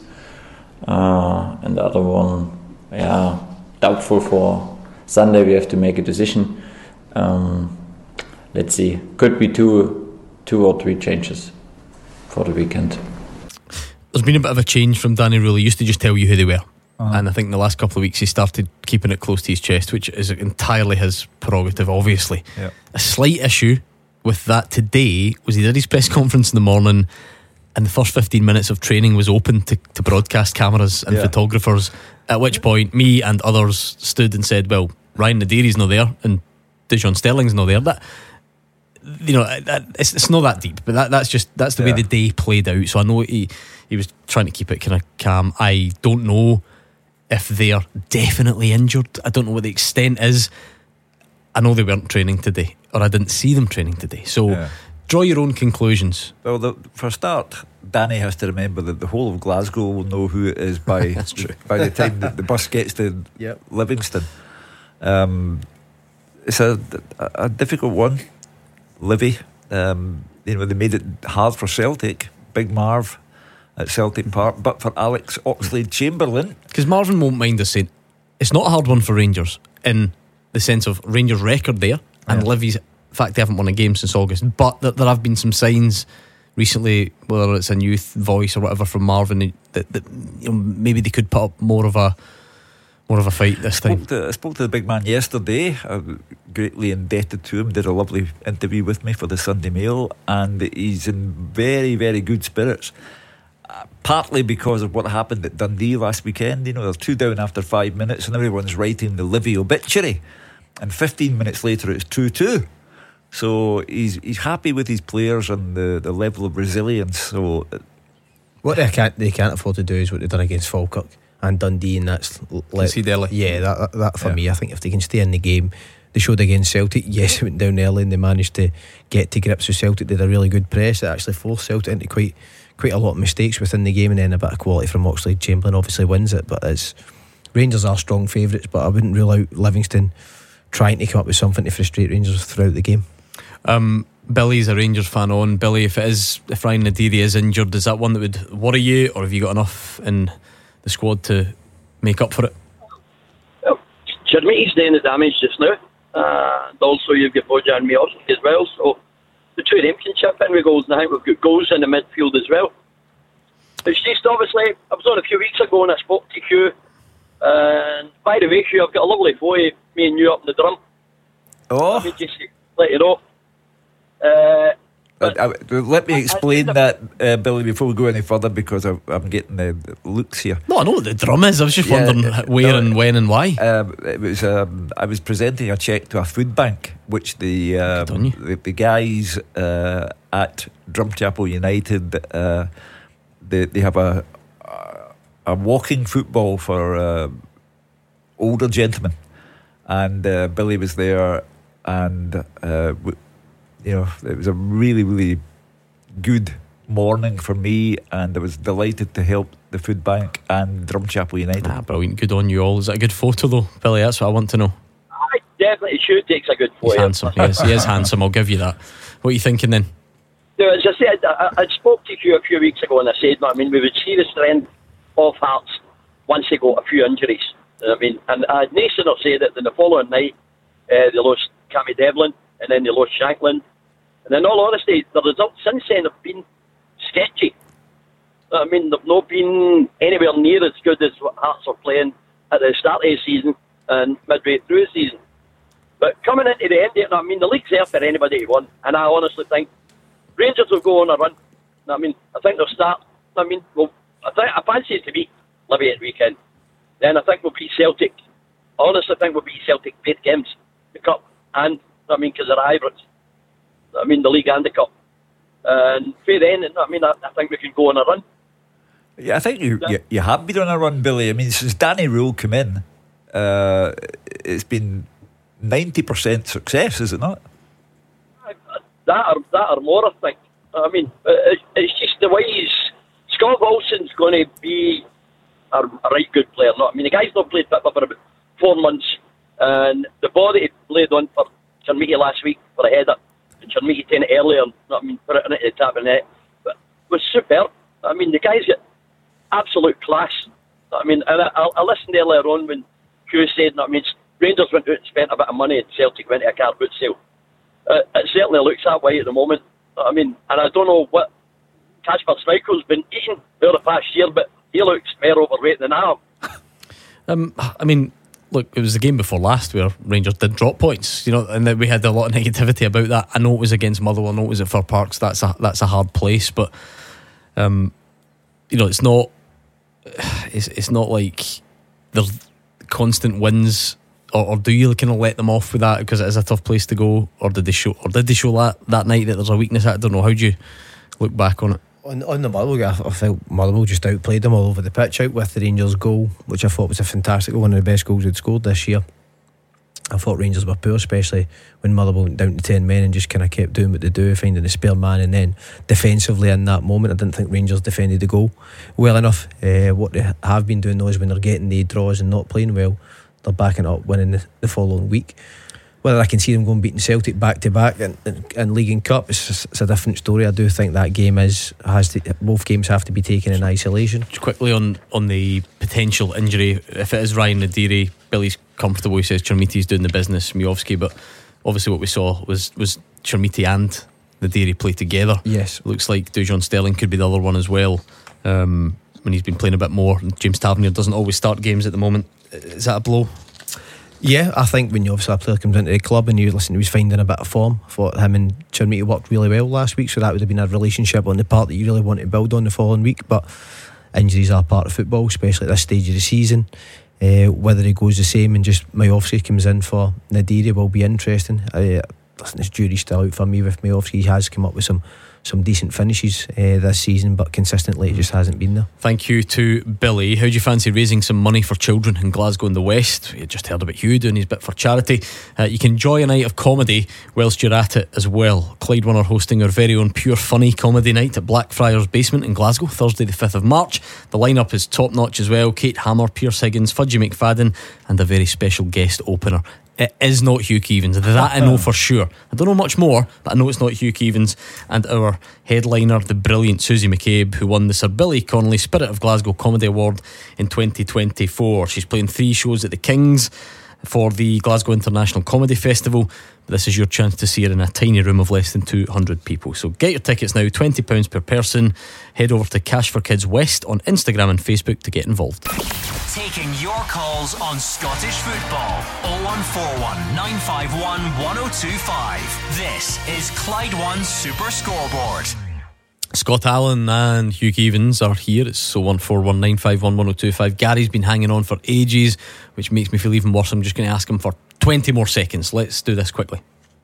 uh, and the other one, yeah, doubtful for Sunday. We have to make a decision. Um, let's see. Could be two, two or three changes for the weekend. There's been a bit of a change from Danny Rule. He used to just tell you who they were, uh-huh. and I think in the last couple of weeks he started keeping it close to his chest, which is entirely his prerogative, obviously. Yeah. A slight issue with that today was he did his press conference in the morning, and the first fifteen minutes of training was open to, to broadcast cameras and yeah. photographers, at which point me and others stood and said, well, Ryan Naderi's not there and Dijon Sterling's not there. That, you know, that, it's, it's not that deep, but that, that's just that's the yeah. way the day played out. So I know he he was trying to keep it kind of calm. I don't know if they're definitely injured. I don't know what the extent is. I know they weren't training today, or I didn't see them training today. So yeah. draw your own conclusions. Well, the, for a start, Danny has to remember that the whole of Glasgow will know who it is by That's true. by the time the, the bus gets to yep. Livingston. Um, it's a, a, a difficult one. Livy, um, you know, they made it hard for Celtic. Big Marv at Celtic Park, but for Alex Oxlade-Chamberlain, because Marvin won't mind us saying it's not a hard one for Rangers in the sense of Rangers' record there, and yeah. Livy's fact they haven't won a game since August, but there, there have been some signs recently, whether it's a youth voice or whatever from Marvin, that, that you know, maybe they could put up more of a more of a fight this I time. spoke to, I spoke to the big man yesterday. I'm greatly indebted to him. Did a lovely interview with me for the Sunday Mail, and he's in very, very good spirits. Uh, partly because of what happened at Dundee last weekend. You know, they're two down after five minutes, and everyone's writing the Livy obituary. And fifteen minutes later, it's two-two. So he's he's happy with his players and the, the level of resilience. So what they can't they can't afford to do is what they've done against Falkirk and Dundee, and that's let, yeah that that, that for yeah. me, I think if they can stay in the game, they showed against Celtic. Yes, it went down early and they managed to get to grips with Celtic. They did a really good press that actually forced Celtic into quite quite a lot of mistakes within the game, and then a bit of quality from Oxlade-Chamberlain obviously wins it. But it's Rangers are strong favourites, but I wouldn't rule out Livingston trying to come up with something to frustrate Rangers throughout the game. Um, Billy's a Rangers fan on. Billy, if it is, if Ryan Naderi is injured, is that one that would worry you, or have you got enough in the squad to make up for it? Well, Jermaine's doing the damage just now, uh, and also you've got Bojan Miovski as well, so the two of them can chip in with goals, and I think we've got goals in the midfield as well. It's just obviously, I was on a few weeks ago and I spoke to Hugh, and by the way, Hugh, I've got a lovely photo, me and you up in the drum. Oh, let me just let you know. Uh, uh, uh, let me explain I, I that, uh, Billy, before we go any further, because I, I'm getting the, the looks here. No, I know what the drum is. I was just yeah, wondering uh, where no, and when and why. Um, it was. Um, I was presenting a cheque to a food bank, which the um, the, the guys uh, at Drumchapel United uh, they they have a a walking football for uh, older gentlemen, and uh, Billy was there, and uh, w- you know, it was a really really good morning for me, and I was delighted to help the food bank and Drumchapel United. Ah, brilliant, good on you all. Is that a good photo though, Billy? That's what I want to know. I definitely should takes a good photo. He's handsome, yes, he is handsome, I'll give you that. What are you thinking then? No, as I said, I, I spoke to you a few weeks ago and I said, I mean, we would see the strength of Hearts once they got a few injuries. I mean, and I had no sooner said it than the following night uh, they lost Cammy Devlin, and then they lost Shankland, and in all honesty the results since then have been sketchy. I mean, they've not been anywhere near as good as what Hearts are playing at the start of the season and midway through the season. But coming into the end of it, I mean, the league's there for anybody to win, and I honestly think Rangers will go on a run. I mean, I think they'll start. I mean, well, I think I fancy it to beat Livy at the weekend. Then I think we'll beat Celtic. I honestly think we'll beat Celtic both games, the cup, and I mean, because they're hybrids. I mean, the league and the cup. And for then, I mean, I, I think we can go on a run. Yeah, I think you, you you have been on a run, Billy. I mean, since Danny Rule came in, uh, it's been ninety percent success, is it not? That or, that or more, I think. I mean, it, it's just the way he's... Scott Wilson's going to be a, a right good player. No? I mean, the guy's not played football for about four months, and the ball that he played on for Chermiti last week for a header, and Chermiti taking it earlier, I mean, put it in the tap of the net, but was superb. I mean, the guy's got absolute class. I mean, and I, I listened earlier on when Hugh said, I mean, Rangers went out and spent a bit of money and Celtic went to a car boot sale. Uh, it certainly looks that way at the moment. I mean, and I don't know what Kasper Schmeichel's been eating over the past year, but he looks more overweight than I am. Um, I mean, look, it was the game before last where Rangers did drop points, you know, and then we had a lot of negativity about that. I know it was against Motherwell, I know it was at Fir Parks. That's a that's a hard place, but um, you know, it's not. It's it's not like there's constant wins. Or, or do you kind of let them off with that because it is a tough place to go, or did they show, or did they show that that night that there's a weakness? I don't know. How do you look back on it? On, on the Motherwell, I, I felt Motherwell just outplayed them all over the pitch, out with the Rangers goal, which I thought was a fantastic goal, one of the best goals they'd scored this year. I thought Rangers were poor, especially when Motherwell went down to ten men and just kind of kept doing what they do, finding a spare man, and then defensively in that moment I didn't think Rangers defended the goal well enough. Uh, what they have been doing though is when they're getting the draws and not playing well, they're backing up, winning the, the following week. Whether I can see them going beating Celtic back to back in, in, in League and Cup, it's, it's a different story. I do think that game is has to, both games have to be taken in isolation. Just quickly on, on the potential injury, if it is Ryan Nadiri, Billy's comfortable. He says Chermiti's doing the business, Miovski, but obviously what we saw was was Chermiti and Nadiri play together. Yes, looks like Dujon Sterling could be the other one as well. Um, when he's been playing a bit more, James Tavernier doesn't always start games at the moment. Is that a blow? Yeah, I think when you obviously a player comes into the club and you listen, he was finding a bit of form. I thought him and Chermiti worked really well last week, so that would have been a relationship on the part that you really want to build on the following week. But injuries are part of football, especially at this stage of the season. Uh, whether he goes the same and just Miovski comes in for Nadiri will be interesting. Uh, listen, this jury's still out for me with Miovski. He has come up with some some decent finishes uh, this season, but consistently it just hasn't been there. Thank you to Billy. How do you fancy raising some money for children in Glasgow and the West? You just heard about Hugh doing his bit for charity. Uh, you can enjoy a night of comedy whilst you're at it as well. Clyde One are hosting our very own Pure Funny comedy night at Blackfriars Basement in Glasgow, Thursday the fifth of March. The lineup is top notch as well. Kate Hammer, Pierce Higgins, Fudgy McFadden, and a very special guest opener. It is not Hugh Keevins, that I know for sure. I don't know much more, but I know it's not Hugh Keevins. And our headliner, the brilliant Susie McCabe, who won the Sir Billy Connolly Spirit of Glasgow Comedy Award in twenty twenty-four. She's playing three shows at the King's for the Glasgow International Comedy Festival. This is your chance to see her in a tiny room of less than two hundred people. So get your tickets now, twenty pounds per person. Head over to Cash for Kids West on Instagram and Facebook to get involved. Taking your calls on Scottish football. oh one four one, nine five one, one oh two five. This is Clyde One Super Scoreboard. Scott Allen and Hugh Keevins are here. It's oh one four one, nine five one, one oh two five. Gary's been hanging on for ages, which makes me feel even worse. I'm just going to ask him for twenty more seconds. Let's do this quickly.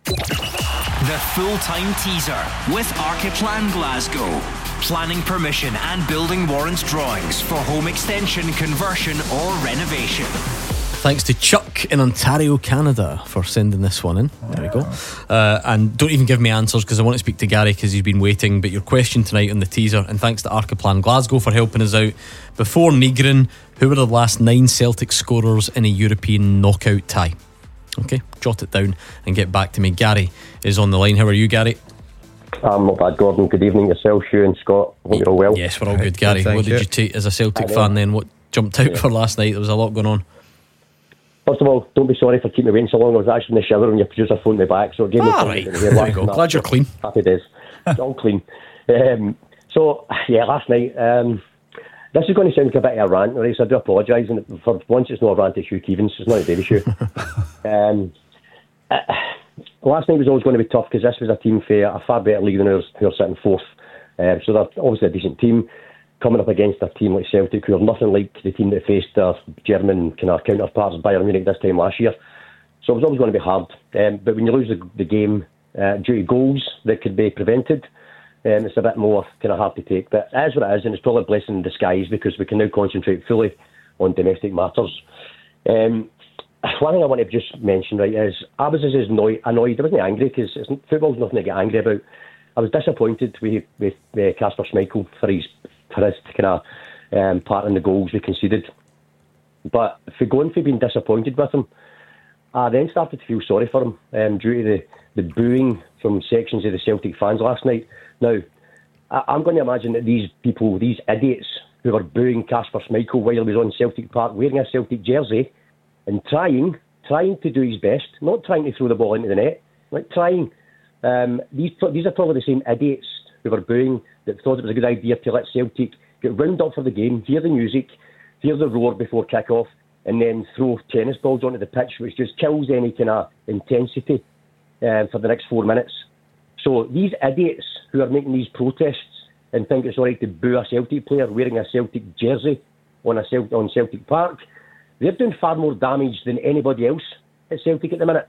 The full-time teaser with Archiplan Glasgow. Planning permission and building warrant drawings for home extension, conversion or renovation. Thanks to Chuck in Ontario, Canada, for sending this one in. There we go. Uh, and don't even give me answers because I want to speak to Gary because he's been waiting. But your question tonight on the teaser, and thanks to Archiplan Glasgow for helping us out. Before Nygren, who were the last nine Celtic scorers in a European knockout tie? Okay, jot it down and get back to me. Gary is on the line. How are you, Gary? I'm not bad, Gordon. Good evening yourself, Hugh and Scott. Hope you're all well. Yes, we're all good, Gary. What did you take as a Celtic fan then? What jumped out yeah. for last night? There was a lot going on. First of all, don't be sorry for keeping me waiting so long. I was actually in the shower when your producer phoned me back, so it gave me ah, right. There we go. Glad you're clean. Happy days. All clean. Um, So, yeah, last night, um, this is going to sound like a bit of a rant, right? So I do apologise. And for once, it's not a rant at Hugh Keevins. It's not a Davy Show. um, uh, last night was always going to be tough because this was a team for a far better league than ours, who are sitting fourth. Uh, so they're obviously a decent team coming up against a team like Celtic, who are nothing like the team that faced their German kind of counterparts, Bayern Munich, this time last year. So it was always going to be hard. Um, but when you lose the, the game uh, due to goals that could be prevented, um, it's a bit more kind of hard to take. But it is what it is, and it's probably a blessing in disguise because we can now concentrate fully on domestic matters. Um, one thing I want to just mention, right, is I was as annoyed. annoyed. I wasn't angry because football's nothing to get angry about. I was disappointed with with Kasper Schmeichel for his for his kind of um, part in the goals we conceded. But for going for being disappointed with him, I then started to feel sorry for him um, due to the, the booing from sections of the Celtic fans last night. Now, I, I'm going to imagine that these people, these idiots who were booing Kasper Schmeichel while he was on Celtic Park wearing a Celtic jersey and trying, trying to do his best, not trying to throw the ball into the net, like trying. Um, these these are probably the same idiots who were booing that thought it was a good idea to let Celtic get round up for the game, hear the music, hear the roar before kick-off, and then throw tennis balls onto the pitch, which just kills any kind of intensity uh, for the next four minutes. So these idiots who are making these protests and think it's all right to boo a Celtic player wearing a Celtic jersey on a Celt- on Celtic Park, they're doing far more damage than anybody else at Celtic at the minute.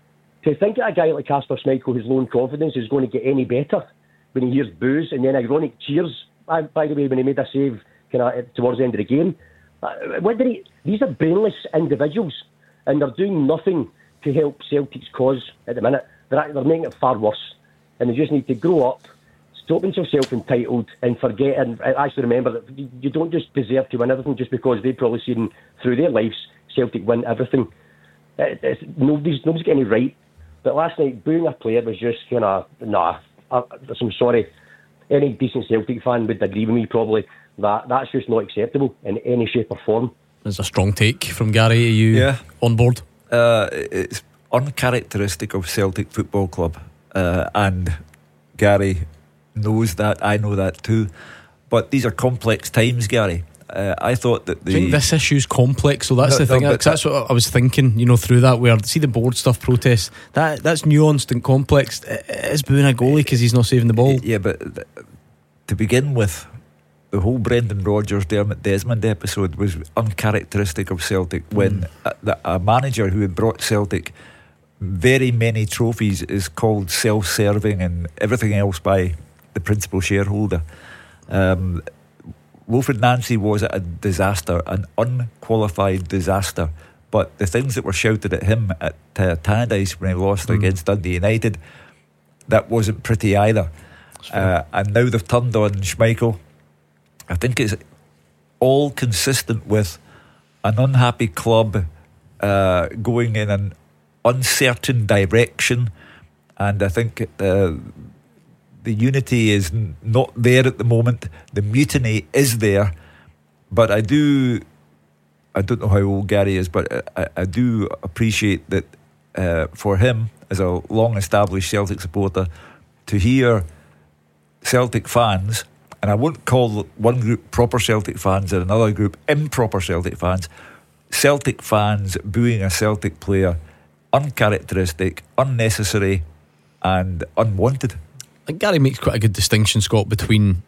To think that a guy like Kasper Schmeichel, whose low confidence is going to get any better when he hears boos and then ironic cheers, by, by the way, when he made a save kind of towards the end of the game. Uh, what did he, these are brainless individuals and they're doing nothing to help Celtic's cause at the minute. They're, they're making it far worse. And they just need to grow up, stop being so self-entitled and forget and actually remember that you don't just deserve to win everything just because they've probably seen through their lives Celtic win everything. It, it's, nobody's, nobody's getting it right. But last night, booing a player was just kind of, nah, I, I'm sorry. Any decent Celtic fan would agree with me probably that that's just not acceptable in any shape or form. There's a strong take from Gary. Are you yeah. on board? Uh, it's uncharacteristic of Celtic Football Club. Uh, and Gary knows that, I know that too. But these are complex times, Gary. Uh, I thought that the I think this issue's complex, so that's no, the thing. no, That, that's what I was thinking, you know, through that. Where see the board stuff protests, that that's nuanced and complex. It is booing a goalie because he's not saving the ball. Yeah, but th- to begin with, the whole Brendan Rodgers, Dermot Desmond episode was uncharacteristic of Celtic. Mm. When a, the, a manager who had brought Celtic very many trophies is called self-serving and everything else by the principal shareholder. Um, Wilfred Nancy was a disaster, an unqualified disaster. But the things that were shouted at him at uh, Tannadice when he lost mm. against Dundee United, that wasn't pretty either. Uh, and now they've turned on Schmeichel. I think it's all consistent with an unhappy club uh, going in an uncertain direction, and I think uh, the unity is n- not there at the moment. The mutiny is there, but I do I don't know how old Gary is, but I, I do appreciate that uh, for him as a long established Celtic supporter to hear Celtic fans, and I won't call one group proper Celtic fans and another group improper Celtic fans, Celtic fans booing a Celtic player, uncharacteristic, unnecessary and unwanted. I think Gary makes quite a good distinction, Scott, between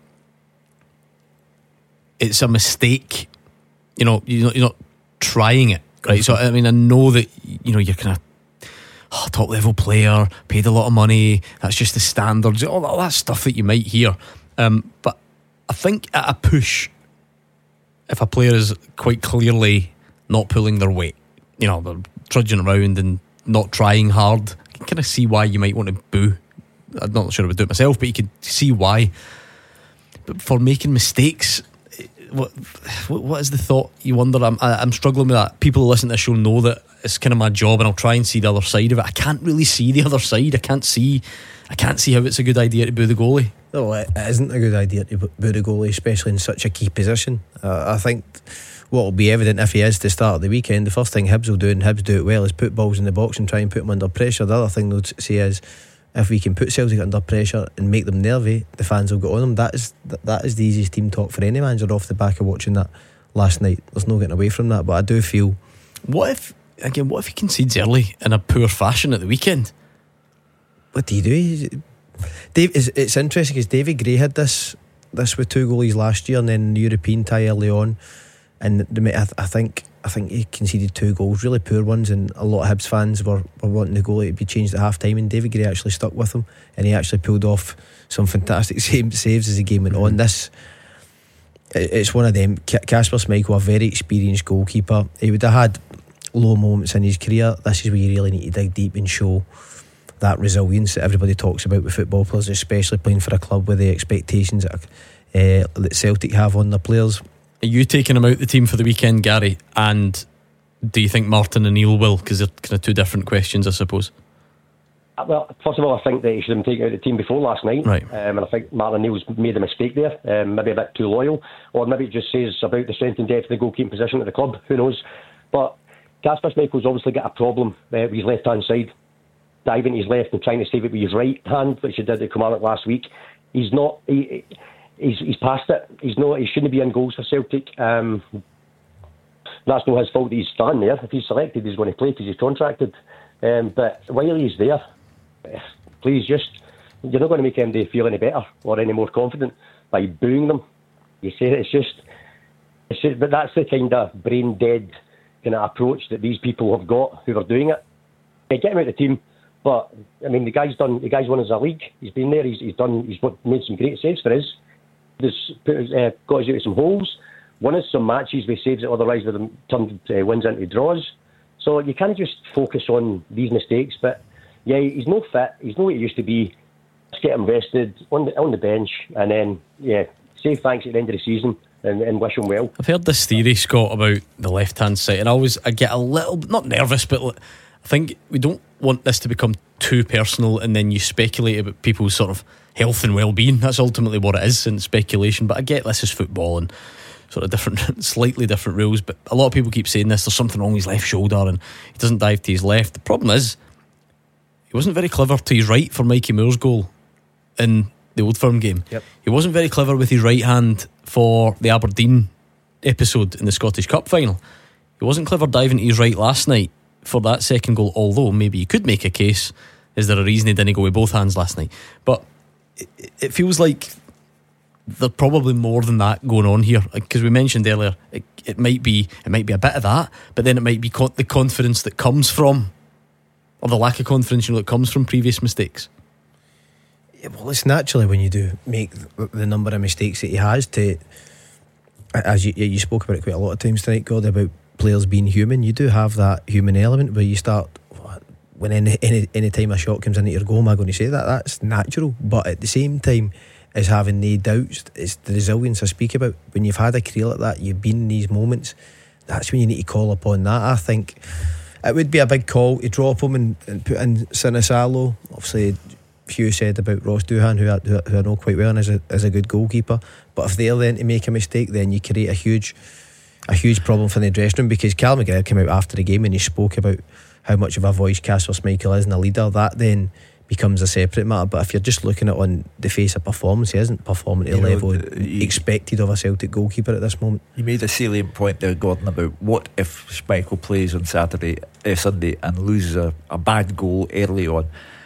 it's a mistake, you know, you're not, you're not trying it, right? So I mean, I know that, you know, you're kind of oh, top level player, paid a lot of money, that's just the standards, all, all that stuff that you might hear. Um, but I think at a push, if a player is quite clearly not pulling their weight, you know, they're trudging around and not trying hard, I can kind of see why you might want to boo. I'm not sure I would do it myself, but you can see why. But for making mistakes, what what is the thought? You wonder. I'm I'm struggling with that. People who listen to the show know that it's kind of my job, and I'll try and see the other side of it. I can't really see the other side. I can't see. I can't see how it's a good idea to boo the goalie. No, it isn't a good idea to boo the goalie, especially in such a key position. Uh, I think what will be evident if he is to start the weekend, the first thing Hibs will do, and Hibs do it well, is put balls in the box and try and put them under pressure. The other thing they'll say is, if we can put Celtic under pressure and make them nervy, the fans will get on them. That is that, that is the easiest team talk for any manager off the back of watching that last night. There's no getting away from that. But I do feel, what if again? What if he concedes early in a poor fashion at the weekend? What do you do? Dave, it's, it's interesting because David Gray had this this with two goalies last year, and then the European tie early on, and the, I, I think. I think he conceded two goals, really poor ones, and a lot of Hibs fans were, were wanting the goalie to be changed at half time, and David Gray actually stuck with him, and he actually pulled off some fantastic saves as the game went on. This it's one of them. Kasper Schmeichel, a very experienced goalkeeper, he would have had low moments in his career. This is where you really need to dig deep and show that resilience that everybody talks about with football players, especially playing for a club with the expectations that, uh, that Celtic have on their players. Are you taking him out the team for the weekend, Gary? And do you think Martin O'Neill will? Because they're kind of two different questions, I suppose. Well, first of all, I think that he should have been taken out of the team before last night. Right. Um, and I think Martin O'Neill's made a mistake there. Um, maybe a bit too loyal. Or maybe it just says about the strength and depth of the goalkeeping position at the club. Who knows? But Kasper Schmeichel's obviously got a problem uh, with his left-hand side. Diving his left and trying to save it with his right hand, which he did at Kilmarnock last week. He's not... He, He's, he's past it. He's not. He shouldn't be in goals for Celtic. Um, that's not his fault that he's standing there. If he's selected, he's going to play because he's contracted. Um, but while he's there, please just, you're not going to make anybody feel any better or any more confident by booing them. You say it's just, it's just, but that's the kind of brain dead kind of approach that these people have got who are doing it. They get him out of the team, but I mean the guy's done. The guy's won us a league. He's been there. He's, he's done. He's made some great saves for us. This put us, uh, got us out of some holes, won us some matches with saves that otherwise would have turned uh, wins into draws. So you can't just focus on these mistakes. But yeah, he's no fit. He's not what he used to be. Let's get him rested on the on the bench, and then yeah, say thanks at the end of the season and, and wish him well. I've heard this theory, Scott, about the left hand side, and I always I get a little not nervous, but I think we don't want this to become too personal, and then you speculate about people's sort of health and well-being. That's ultimately what it is, in speculation. But I get this is football and sort of different, slightly different rules. But a lot of people keep saying this, there's something wrong with his left shoulder and he doesn't dive to his left. The problem is he wasn't very clever to his right for Mikey Moore's goal in the Old Firm game. Yep. He wasn't very clever with his right hand for the Aberdeen episode in the Scottish Cup final. He wasn't clever diving to his right last night for that second goal, although maybe you could make a case, is there a reason he didn't go with both hands last night? But it, it feels like there's probably more than that going on here, because we mentioned earlier it, it might be it might be a bit of that, but then it might be con- the confidence that comes from, or the lack of confidence, you know, that comes from previous mistakes. Yeah, well, it's naturally when you do make the number of mistakes that he has to, as you, you spoke about it quite a lot of times tonight, God, about players being human. You do have that human element where you start, when any any, any time a shot comes into your goal, am I going to say that? That's natural. But at the same time as having no doubts, it's the resilience I speak about. When you've had a career like that, you've been in these moments, that's when you need to call upon that. I think it would be a big call to drop him and, and put in Sinisalo. Obviously Hugh said about Ross Doohan, who I, who I know quite well and is a, is a good goalkeeper, but if they're then to make a mistake, then you create a huge a huge problem for the dressing room. Because Cal McGregor came out after the game and he spoke about how much of a voice Kasper Schmeichel is and a leader. That then becomes a separate matter. But if you're just looking at on the face of performance, he isn't performing at the level he, expected of a Celtic goalkeeper at this moment. You made a salient point there, Gordon, about what if Schmeichel plays on Saturday, uh, Sunday, and loses a, a bad goal early on.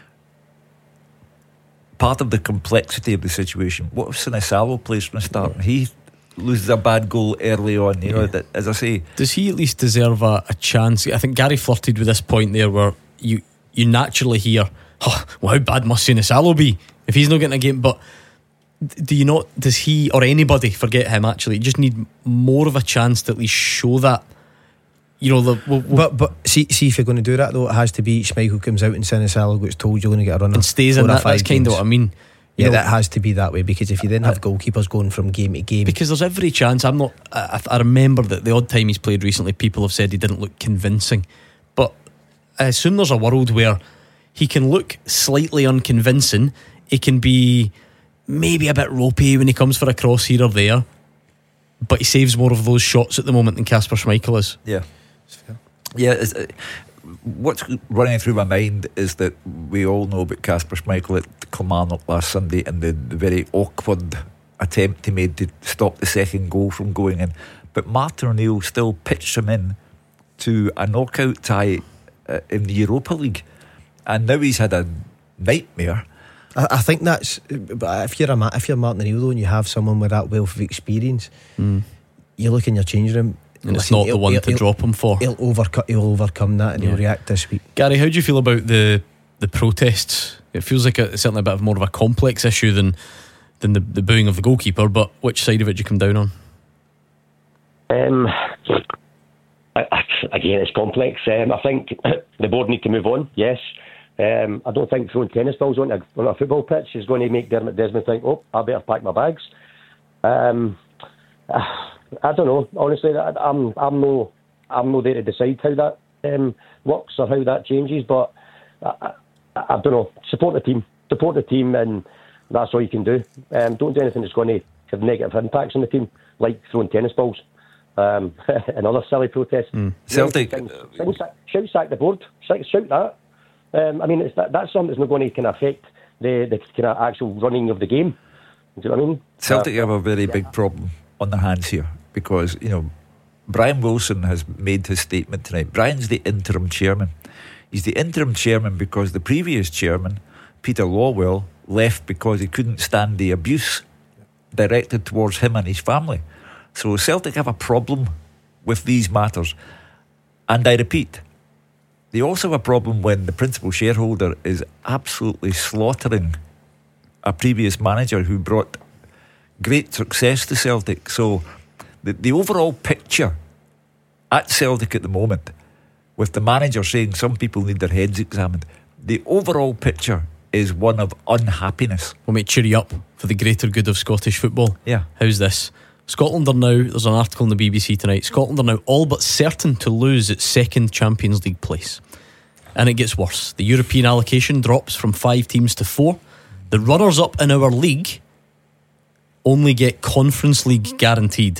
Part of the complexity of the situation, what if Sinisalo plays from the start and he loses a bad goal early on, you yeah. know, that, as I say, does he at least deserve a, a chance? I think Gary flirted with this point there where you you naturally hear, oh, well, how bad must Sinisalo be if he's not getting a game? But do you not, does he or anybody, forget him actually, you just need more of a chance to at least show that, you know, the, we'll, we'll, but but see see if you're going to do that though, it has to be Schmeichel comes out and Sinisalo gets told you're going to get a run and stays in that. That's kind of what I mean. You yeah, know, that has to be that way, because if you then have goalkeepers going from game to game, because there's every chance. I'm not. I, I remember that the odd time he's played recently, people have said he didn't look convincing. But I assume there's a world where he can look slightly unconvincing. He can be maybe a bit ropey when he comes for a cross here or there, but he saves more of those shots at the moment than Kasper Schmeichel is. Yeah, it's fair. Yeah. It's, uh, what's running through my mind is that we all know about Kasper Schmeichel at Kilmarnock last Sunday and the, the very awkward attempt he made to stop the second goal from going in. But Martin O'Neill still pitched him in to a knockout tie uh, in the Europa League, and now he's had a nightmare. I, I think that's. But if you're a if you're Martin O'Neill though, and you have someone with that wealth of experience, mm. you look in your changing room. And it's not the one to drop him for. He'll overcome, he'll overcome that and yeah. he'll react this week. Gary, how do you feel about the the protests? It feels like a, certainly a bit of more of a complex issue than than the, the booing of the goalkeeper. But which side of it do you come down on? Um, I, I, again, it's complex. Um, I think the board need to move on. Yes. Um, I don't think throwing tennis balls on a, on a football pitch is going to make Dermot Desmond think, oh, I better pack my bags. Um, I don't know. Honestly, I'm I'm no I'm no there to decide how that um, works or how that changes. But I, I, I don't know. Support the team. Support the team, and that's all you can do. Um, don't do anything that's going to have negative impacts on the team, like throwing tennis balls um, and other silly protests. Mm. Celtic, shout, shout, shout sack the board. Shout, shout that. Um, I mean, it's that, that's something that's not going to kind of affect the the kind of actual running of the game. Do you know what I mean? Celtic uh, have a very yeah. big problem on their hands here, because, you know, Brian Wilson has made his statement tonight. Brian's the interim chairman. He's the interim chairman because the previous chairman, Peter Lawwell, left because he couldn't stand the abuse directed towards him and his family. So Celtic have a problem with these matters. And I repeat, they also have a problem when the principal shareholder is absolutely slaughtering a previous manager who brought great success to Celtic. So the, the overall picture at Celtic at the moment, with the manager saying some people need their heads examined, the overall picture is one of unhappiness. We'll make cheer you up for the greater good of Scottish football. Yeah. How's this? Scotland are now, there's an article in the B B C tonight, Scotland are now all but certain to lose its second Champions League place. And it gets worse. The European allocation drops from five teams to four. The runners-up in our league only get Conference League guaranteed.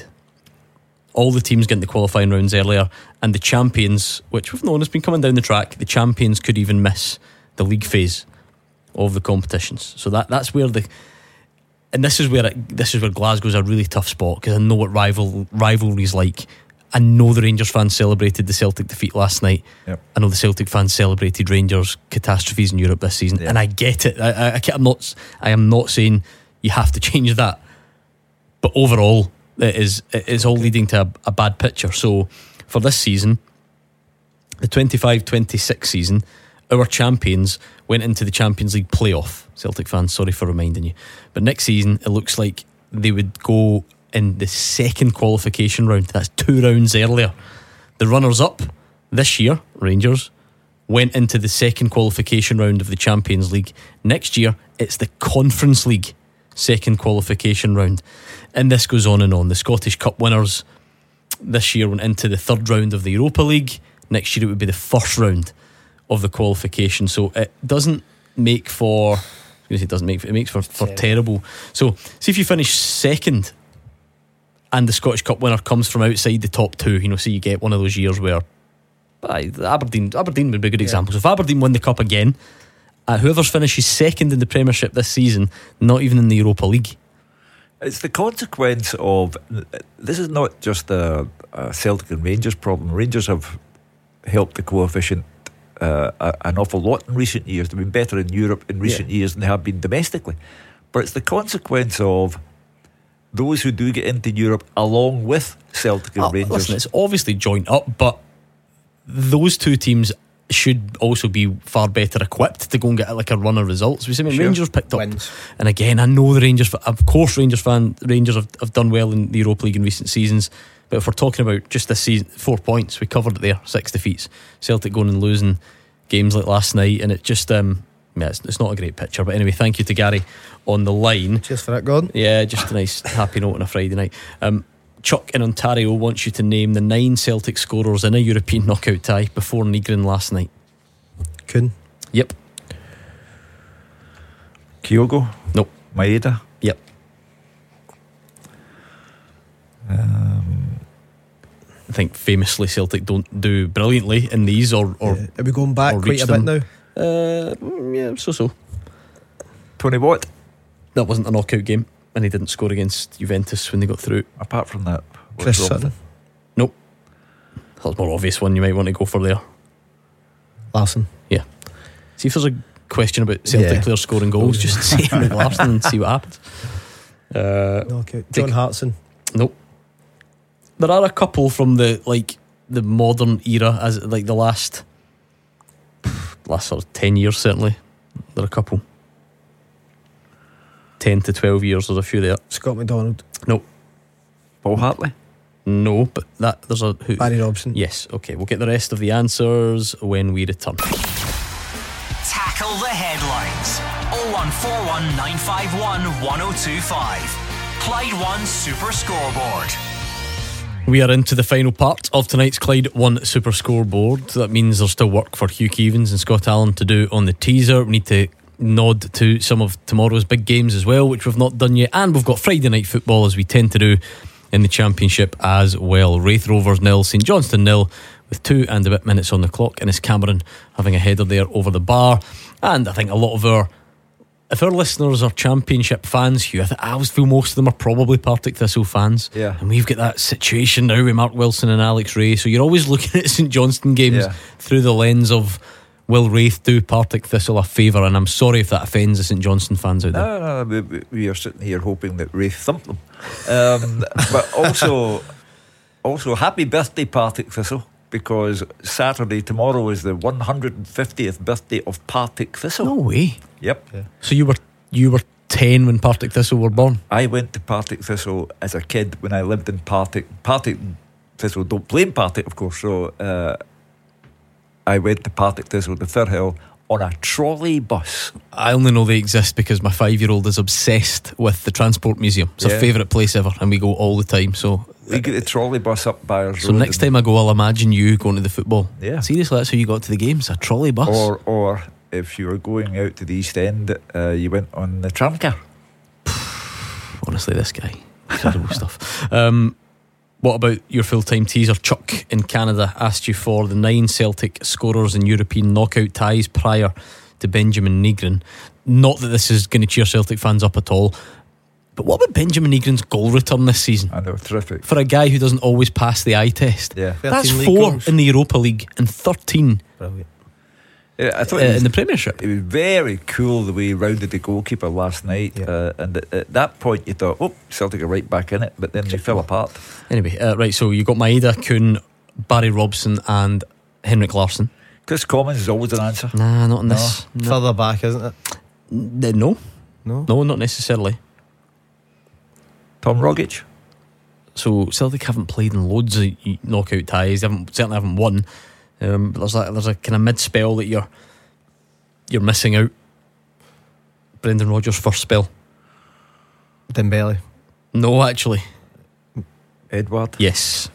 All the teams get into qualifying rounds earlier, and the champions, which we've known has been coming down the track, the champions could even miss the league phase of the competitions. So that that's where the and this is where it, this is where Glasgow's a really tough spot, because I know what rival rivalry's like. I know the Rangers fans celebrated the Celtic defeat last night. Yep. I know the Celtic fans celebrated Rangers catastrophes in Europe this season, yep. and I get it. I, I, I I'm not I am not saying you have to change that. But overall, it is it is all leading to a, a bad picture. So for this season, the twenty-five twenty-six season, our champions went into the Champions League playoff. Celtic fans, sorry for reminding you. But next season, it looks like they would go in the second qualification round. That's two rounds earlier. The runners-up this year, Rangers, went into the second qualification round of the Champions League. Next year, it's the Conference League second qualification round, and this goes on and on. The Scottish Cup winners this year went into the third round of the Europa League. Next year it would be the first round of the qualification. So it doesn't make for it doesn't make it makes for, for terrible. So see if you finish second and the Scottish Cup winner comes from outside the top two, you know, so you get one of those years where aye, Aberdeen Aberdeen would be a good example. So if Aberdeen win the Cup again, Uh, whoever's finishes second in the Premiership this season, not even in the Europa League. It's the consequence of, this is not just a, a Celtic and Rangers problem. Rangers have helped the coefficient uh, an awful lot in recent years. They've been better in Europe in recent yeah. years than they have been domestically. But it's the consequence of those who do get into Europe along with Celtic and oh, Rangers. Listen, it's obviously joint up, but those two teams should also be far better equipped to go and get like a run of results. We see, I mean, sure. Rangers picked up Wins. And again, I know the Rangers, of course Rangers fan Rangers have, have done well in the Europa League in recent seasons, but if we're talking about just this season, four points, we covered it there, six defeats. Celtic going and losing games like last night, and it just um, yeah, it's, it's not a great picture. But anyway, thank you to Gary on the line. Cheers for that, Gordon. Yeah, just a nice happy note on a Friday night. um, Chuck in Ontario wants you to name the nine Celtic scorers in a European knockout tie before Nygren last night. Kun? Yep. Kyogo? Nope. Maeda? Yep. Um, think famously Celtic don't do brilliantly in these, or, or yeah. Are we going back quite a them. bit now? Uh, yeah, so so. Tony Watt? That wasn't a knockout game, and he didn't score against Juventus when they got through. Apart from that, Chris Sutton? Nope. That's a more obvious one you might want to go for there. Larsson? Yeah. See if there's a question about Celtic Yeah. players scoring goals, just say Henrik Larsson and see what happens. Uh, Knockout. John Hartson? Nope. There are a couple from the like the modern era, as like the last last sort of ten years certainly. There are a couple. Ten to twelve years. There's a few there. Scott McDonald? Nope. Paul Hartley? No, but that there's a who, Barry Robson? Yes. Okay, we'll get the rest of the answers when we return. Tackle the headlines. oh one four one nine five one one oh two five. Clyde One Super Scoreboard. We are into the final part of tonight's Clyde One Super Scoreboard. That means there's still work for Hugh Keevins and Scott Allen to do on the teaser. We need to nod to some of tomorrow's big games as well, which we've not done yet, and we've got Friday night football as we tend to do in the Championship as well. Raith Rovers nil, St Johnstone nil, with two and a bit minutes on the clock. Innes Cameron having a header there over the bar. And I think a lot of our, if our listeners are Championship fans, Hugh, I, th- I always feel most of them are probably Partick Thistle fans. Yeah. And we've got that situation now with Mark Wilson and Alex Rae, so you're always looking at St Johnstone games Yeah. through the lens of, will Raith do Partick Thistle a favour? And I'm sorry if that offends the St Johnstone fans out there. No, no, we, we are sitting here hoping that Raith thump them. Um, but also, also happy birthday, Partick Thistle, because Saturday tomorrow is the one hundred fiftieth birthday of Partick Thistle. No way. Yep. Yeah. So you were you were ten when Partick Thistle were born? I went to Partick Thistle as a kid when I lived in Partick. Partick Thistle don't play in Partick, of course, so uh, I went to Partick Thistle, the Firhill, on a trolley bus. I only know they exist because my five-year-old is obsessed with the Transport Museum. It's Yeah. her favourite place ever, and we go all the time. So We get the trolley bus up Byers So Road. next time I go, I'll imagine you going to the football. Yeah. Seriously, that's how you got to the games, a trolley bus. Or, or if you were going out to the East End, uh, you went on the tramcar. Honestly, this guy, incredible stuff. Um, what about your full-time teaser? Chuck in Canada asked you for the nine Celtic scorers in European knockout ties prior to Benjamin Negrin. Not that this is going to cheer Celtic fans up at all, but what about Benjamin Negrin's goal return this season? I know, terrific. For a guy who doesn't always pass the eye test. Yeah. That's thirteen league four goals. in the Europa League and thirteen Brilliant. Yeah, I thought uh, it was, in the Premiership. it was very cool the way he rounded the goalkeeper last night. Yeah. Uh, and at, at that point you thought, oh, Celtic are right back in it, but then they fell apart. Anyway, uh, right, so you got Maeda, Kuhn, Barry Robson and Henrik Larsson. Chris Commons is always an answer. Nah, not in this. No. Further back, isn't it? N- no. No. No, not necessarily. Tom Rogic. So Celtic haven't played in loads of knockout ties. They haven't certainly haven't won. Um, but there's a there's a kind of mid spell that you're you're missing out. Brendan Rodgers' first spell. Dembele. No, actually. Edward. Yes.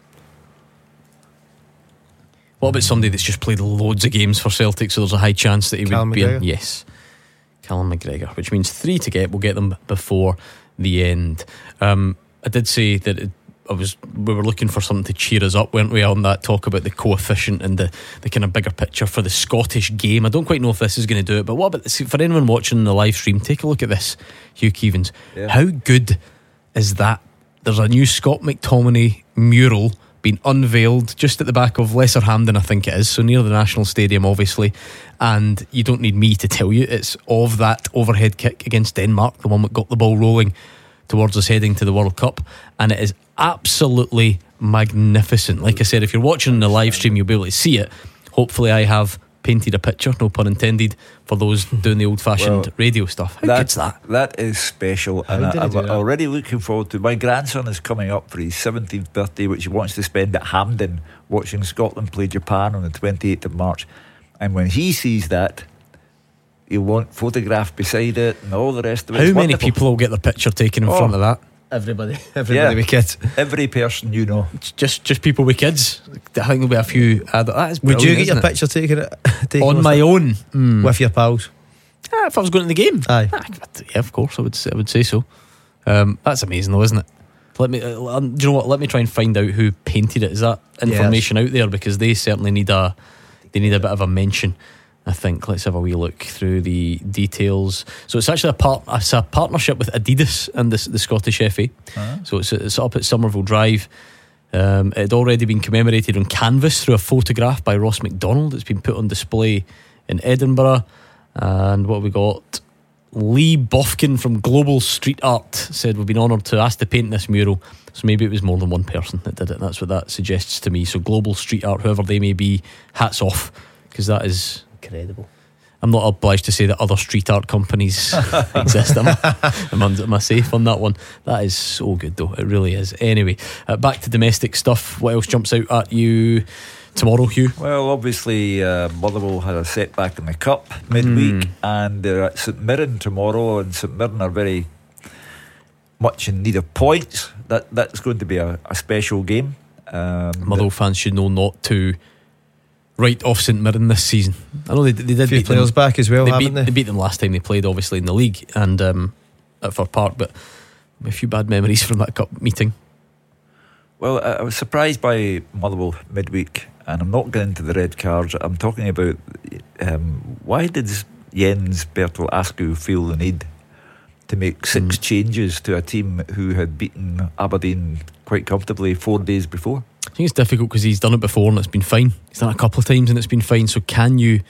What about somebody that's just played loads of games for Celtic, so there's a high chance that he Callum would be in? McGregor? Yes. Callum McGregor, which means three to get. We'll get them before the end. Um, I did say that it, I was we were looking for something to cheer us up, weren't we, on that talk about the coefficient and the, the kind of bigger picture for the Scottish game. I don't quite know if this is going to do it, but what about this? For anyone watching the live stream, take a look at this, Hugh Keevins. Yeah. How good is that? There's a new Scott McTominay mural being unveiled just at the back of Lesser Hampden, I think it is, so near the National Stadium, obviously. And you don't need me to tell you, it's of that overhead kick against Denmark, the one that got the ball rolling towards us heading to the World Cup, and it is absolutely magnificent. Like I said, if you're watching the live stream, you'll be able to see it. Hopefully I have painted a picture, no pun intended, for those doing the old-fashioned Well, radio stuff. How that, good's that? That is special. How and I, did he I'm do that? already looking forward to. My grandson is coming up for his seventeenth birthday, which he wants to spend at Hampden watching Scotland play Japan on the twenty-eighth of March. And when he sees that, he'll want photographed beside it and all the rest of it. How It's many wonderful. people will get their picture taken in Oh. front of that? Everybody. Everybody Yeah. with kids. Every person you know. It's just just people with kids. I think there'll be a few adults. That is Would you brilliant, get your isn't it? picture taken, taken on with my it? own? Mm. With your pals? Ah, if I was going to the game, Aye. Ah, yeah, of course I would say, I would say so. Um, that's amazing though, isn't it? Let me. Uh, um, do you know what? Let me try and find out who painted it. Is that information yes. out there? Because they certainly need a. They need a bit of a mention, I think. Let's have a wee look through the details. So it's actually a part. It's a partnership with Adidas and the, the Scottish F A. Uh-huh. So it's it's up at Somerville Drive. Um, it had already been commemorated on canvas through a photograph by Ross MacDonald. It's been put on display in Edinburgh. And what have we got? Lee Bofkin from Global Street Art said we've been honoured to ask to paint this mural. So maybe it was more than one person that did it. That's what that suggests to me. So Global Street Art, whoever they may be, hats off, because that is incredible. I'm not obliged to say that other street art companies exist. Am I, am, I, am I safe on that one? That is so good though. It really is. Anyway, uh, back to domestic stuff. What else jumps out at you tomorrow, Hugh? Well, obviously uh, Motherwell had a setback in the Cup midweek, mm. and they're at St Mirren tomorrow, and St Mirren are very much in need of points. That That's going to be a, a special game. um, Motherwell fans should know not to write off St Mirren this season. I know they, they did beat players them back as well, they haven't beat, they? They beat them last time they played, obviously in the league and um, at Fir Park, but a few bad memories from that Cup meeting. Well, I was surprised by Motherwell midweek, and I'm not getting into the red cards. I'm talking about um, why did Jens Bertel Askew feel the need to make six mm. changes to a team who had beaten Aberdeen quite comfortably four days before? I think it's difficult because he's done it before and it's been fine. He's done it a couple of times and it's been fine. So can you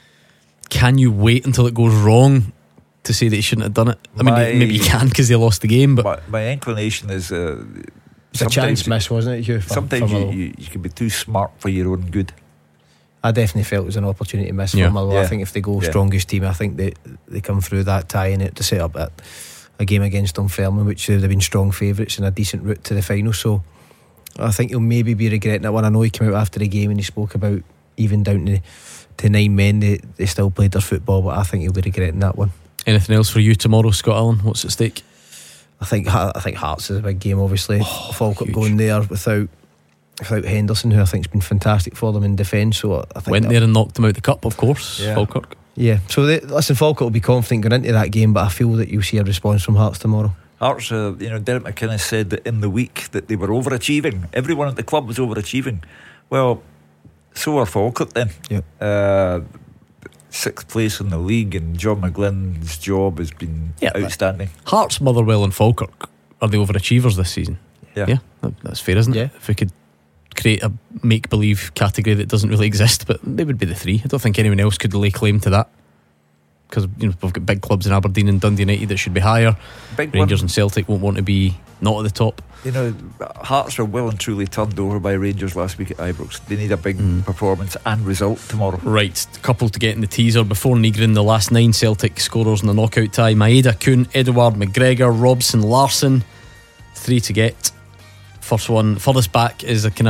can you wait until it goes wrong to say that he shouldn't have done it? I my, mean, maybe you can because they lost the game, but my, my inclination is uh, it's a chance miss, wasn't it, Hugh? For, sometimes for you, you, you can be too smart for your own good. I definitely felt it was an opportunity miss yeah. for Motherwell. Yeah. I think if they go yeah. strongest team, I think they they come through that tie in it to set up a, a game against Dunfermline, which would have been strong favourites and a decent route to the final. So I think he'll maybe be regretting that one. I know he came out after the game and he spoke about even down to, to nine men they, they still played their football, but I think he'll be regretting that one. Anything else for you tomorrow, Scott Allen? What's at stake? I think I think Hearts is a big game, obviously. Oh, Falkirk huge. Going there without without Henderson, who I think has been fantastic for them in defence. So I think went there and knocked them out the cup, of course. Yeah. Falkirk. Yeah. So they, listen, Falkirk will be confident going into that game, but I feel that you'll see a response from Hearts tomorrow. Hearts, uh, you know, Derek McInnes said that in the week that they were overachieving. Everyone at the club was overachieving. Well, so are Falkirk then. Yep. Uh, sixth place in the league, and John McGlynn's job has been yeah, outstanding. Hearts, Motherwell and Falkirk are the overachievers this season. Yeah, yeah, that's fair, isn't yeah. it? If we could create a make-believe category that doesn't really exist, but they would be the three. I don't think anyone else could lay claim to that, because you know we've got big clubs in Aberdeen and Dundee United that should be higher. Big Rangers one. And Celtic won't want to be not at the top. You know, Hearts were well and truly turned over by Rangers last week at Ibrox. They need a big mm. performance and result tomorrow. Right, a couple to get in the teaser before Nygren. The last nine Celtic scorers in the knockout tie: Maeda, Kuhn, Edouard, McGregor, Robson, Larsson. Three to get. First one furthest back is a kind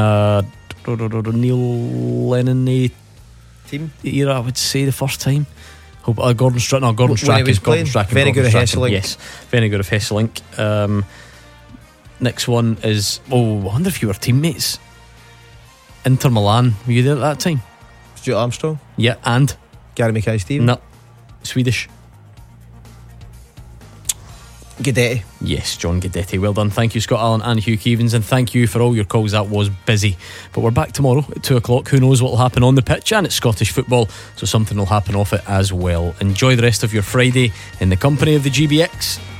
of Neil Lennon team era, I would say, the first time. Hope uh, Gordon Strachan. No, Gordon Strachan. Gordon Strachan. Very good of Hesselink. Yes, very good of Hesselink. Um, next one is, oh, I wonder if you were teammates. Inter Milan. Were you there at that time? Stuart Armstrong. Yeah, and Gary Mackay-Steven. No, Swedish. Guidetti. Yes, John Guidetti. Well done. Thank you, Scott Allen and Hugh Keevins, and thank you for all your calls. That was busy, but we're back tomorrow at two o'clock. Who knows what will happen on the pitch, and it's Scottish football, so something will happen off it as well. Enjoy the rest of your Friday in the company of the G B X.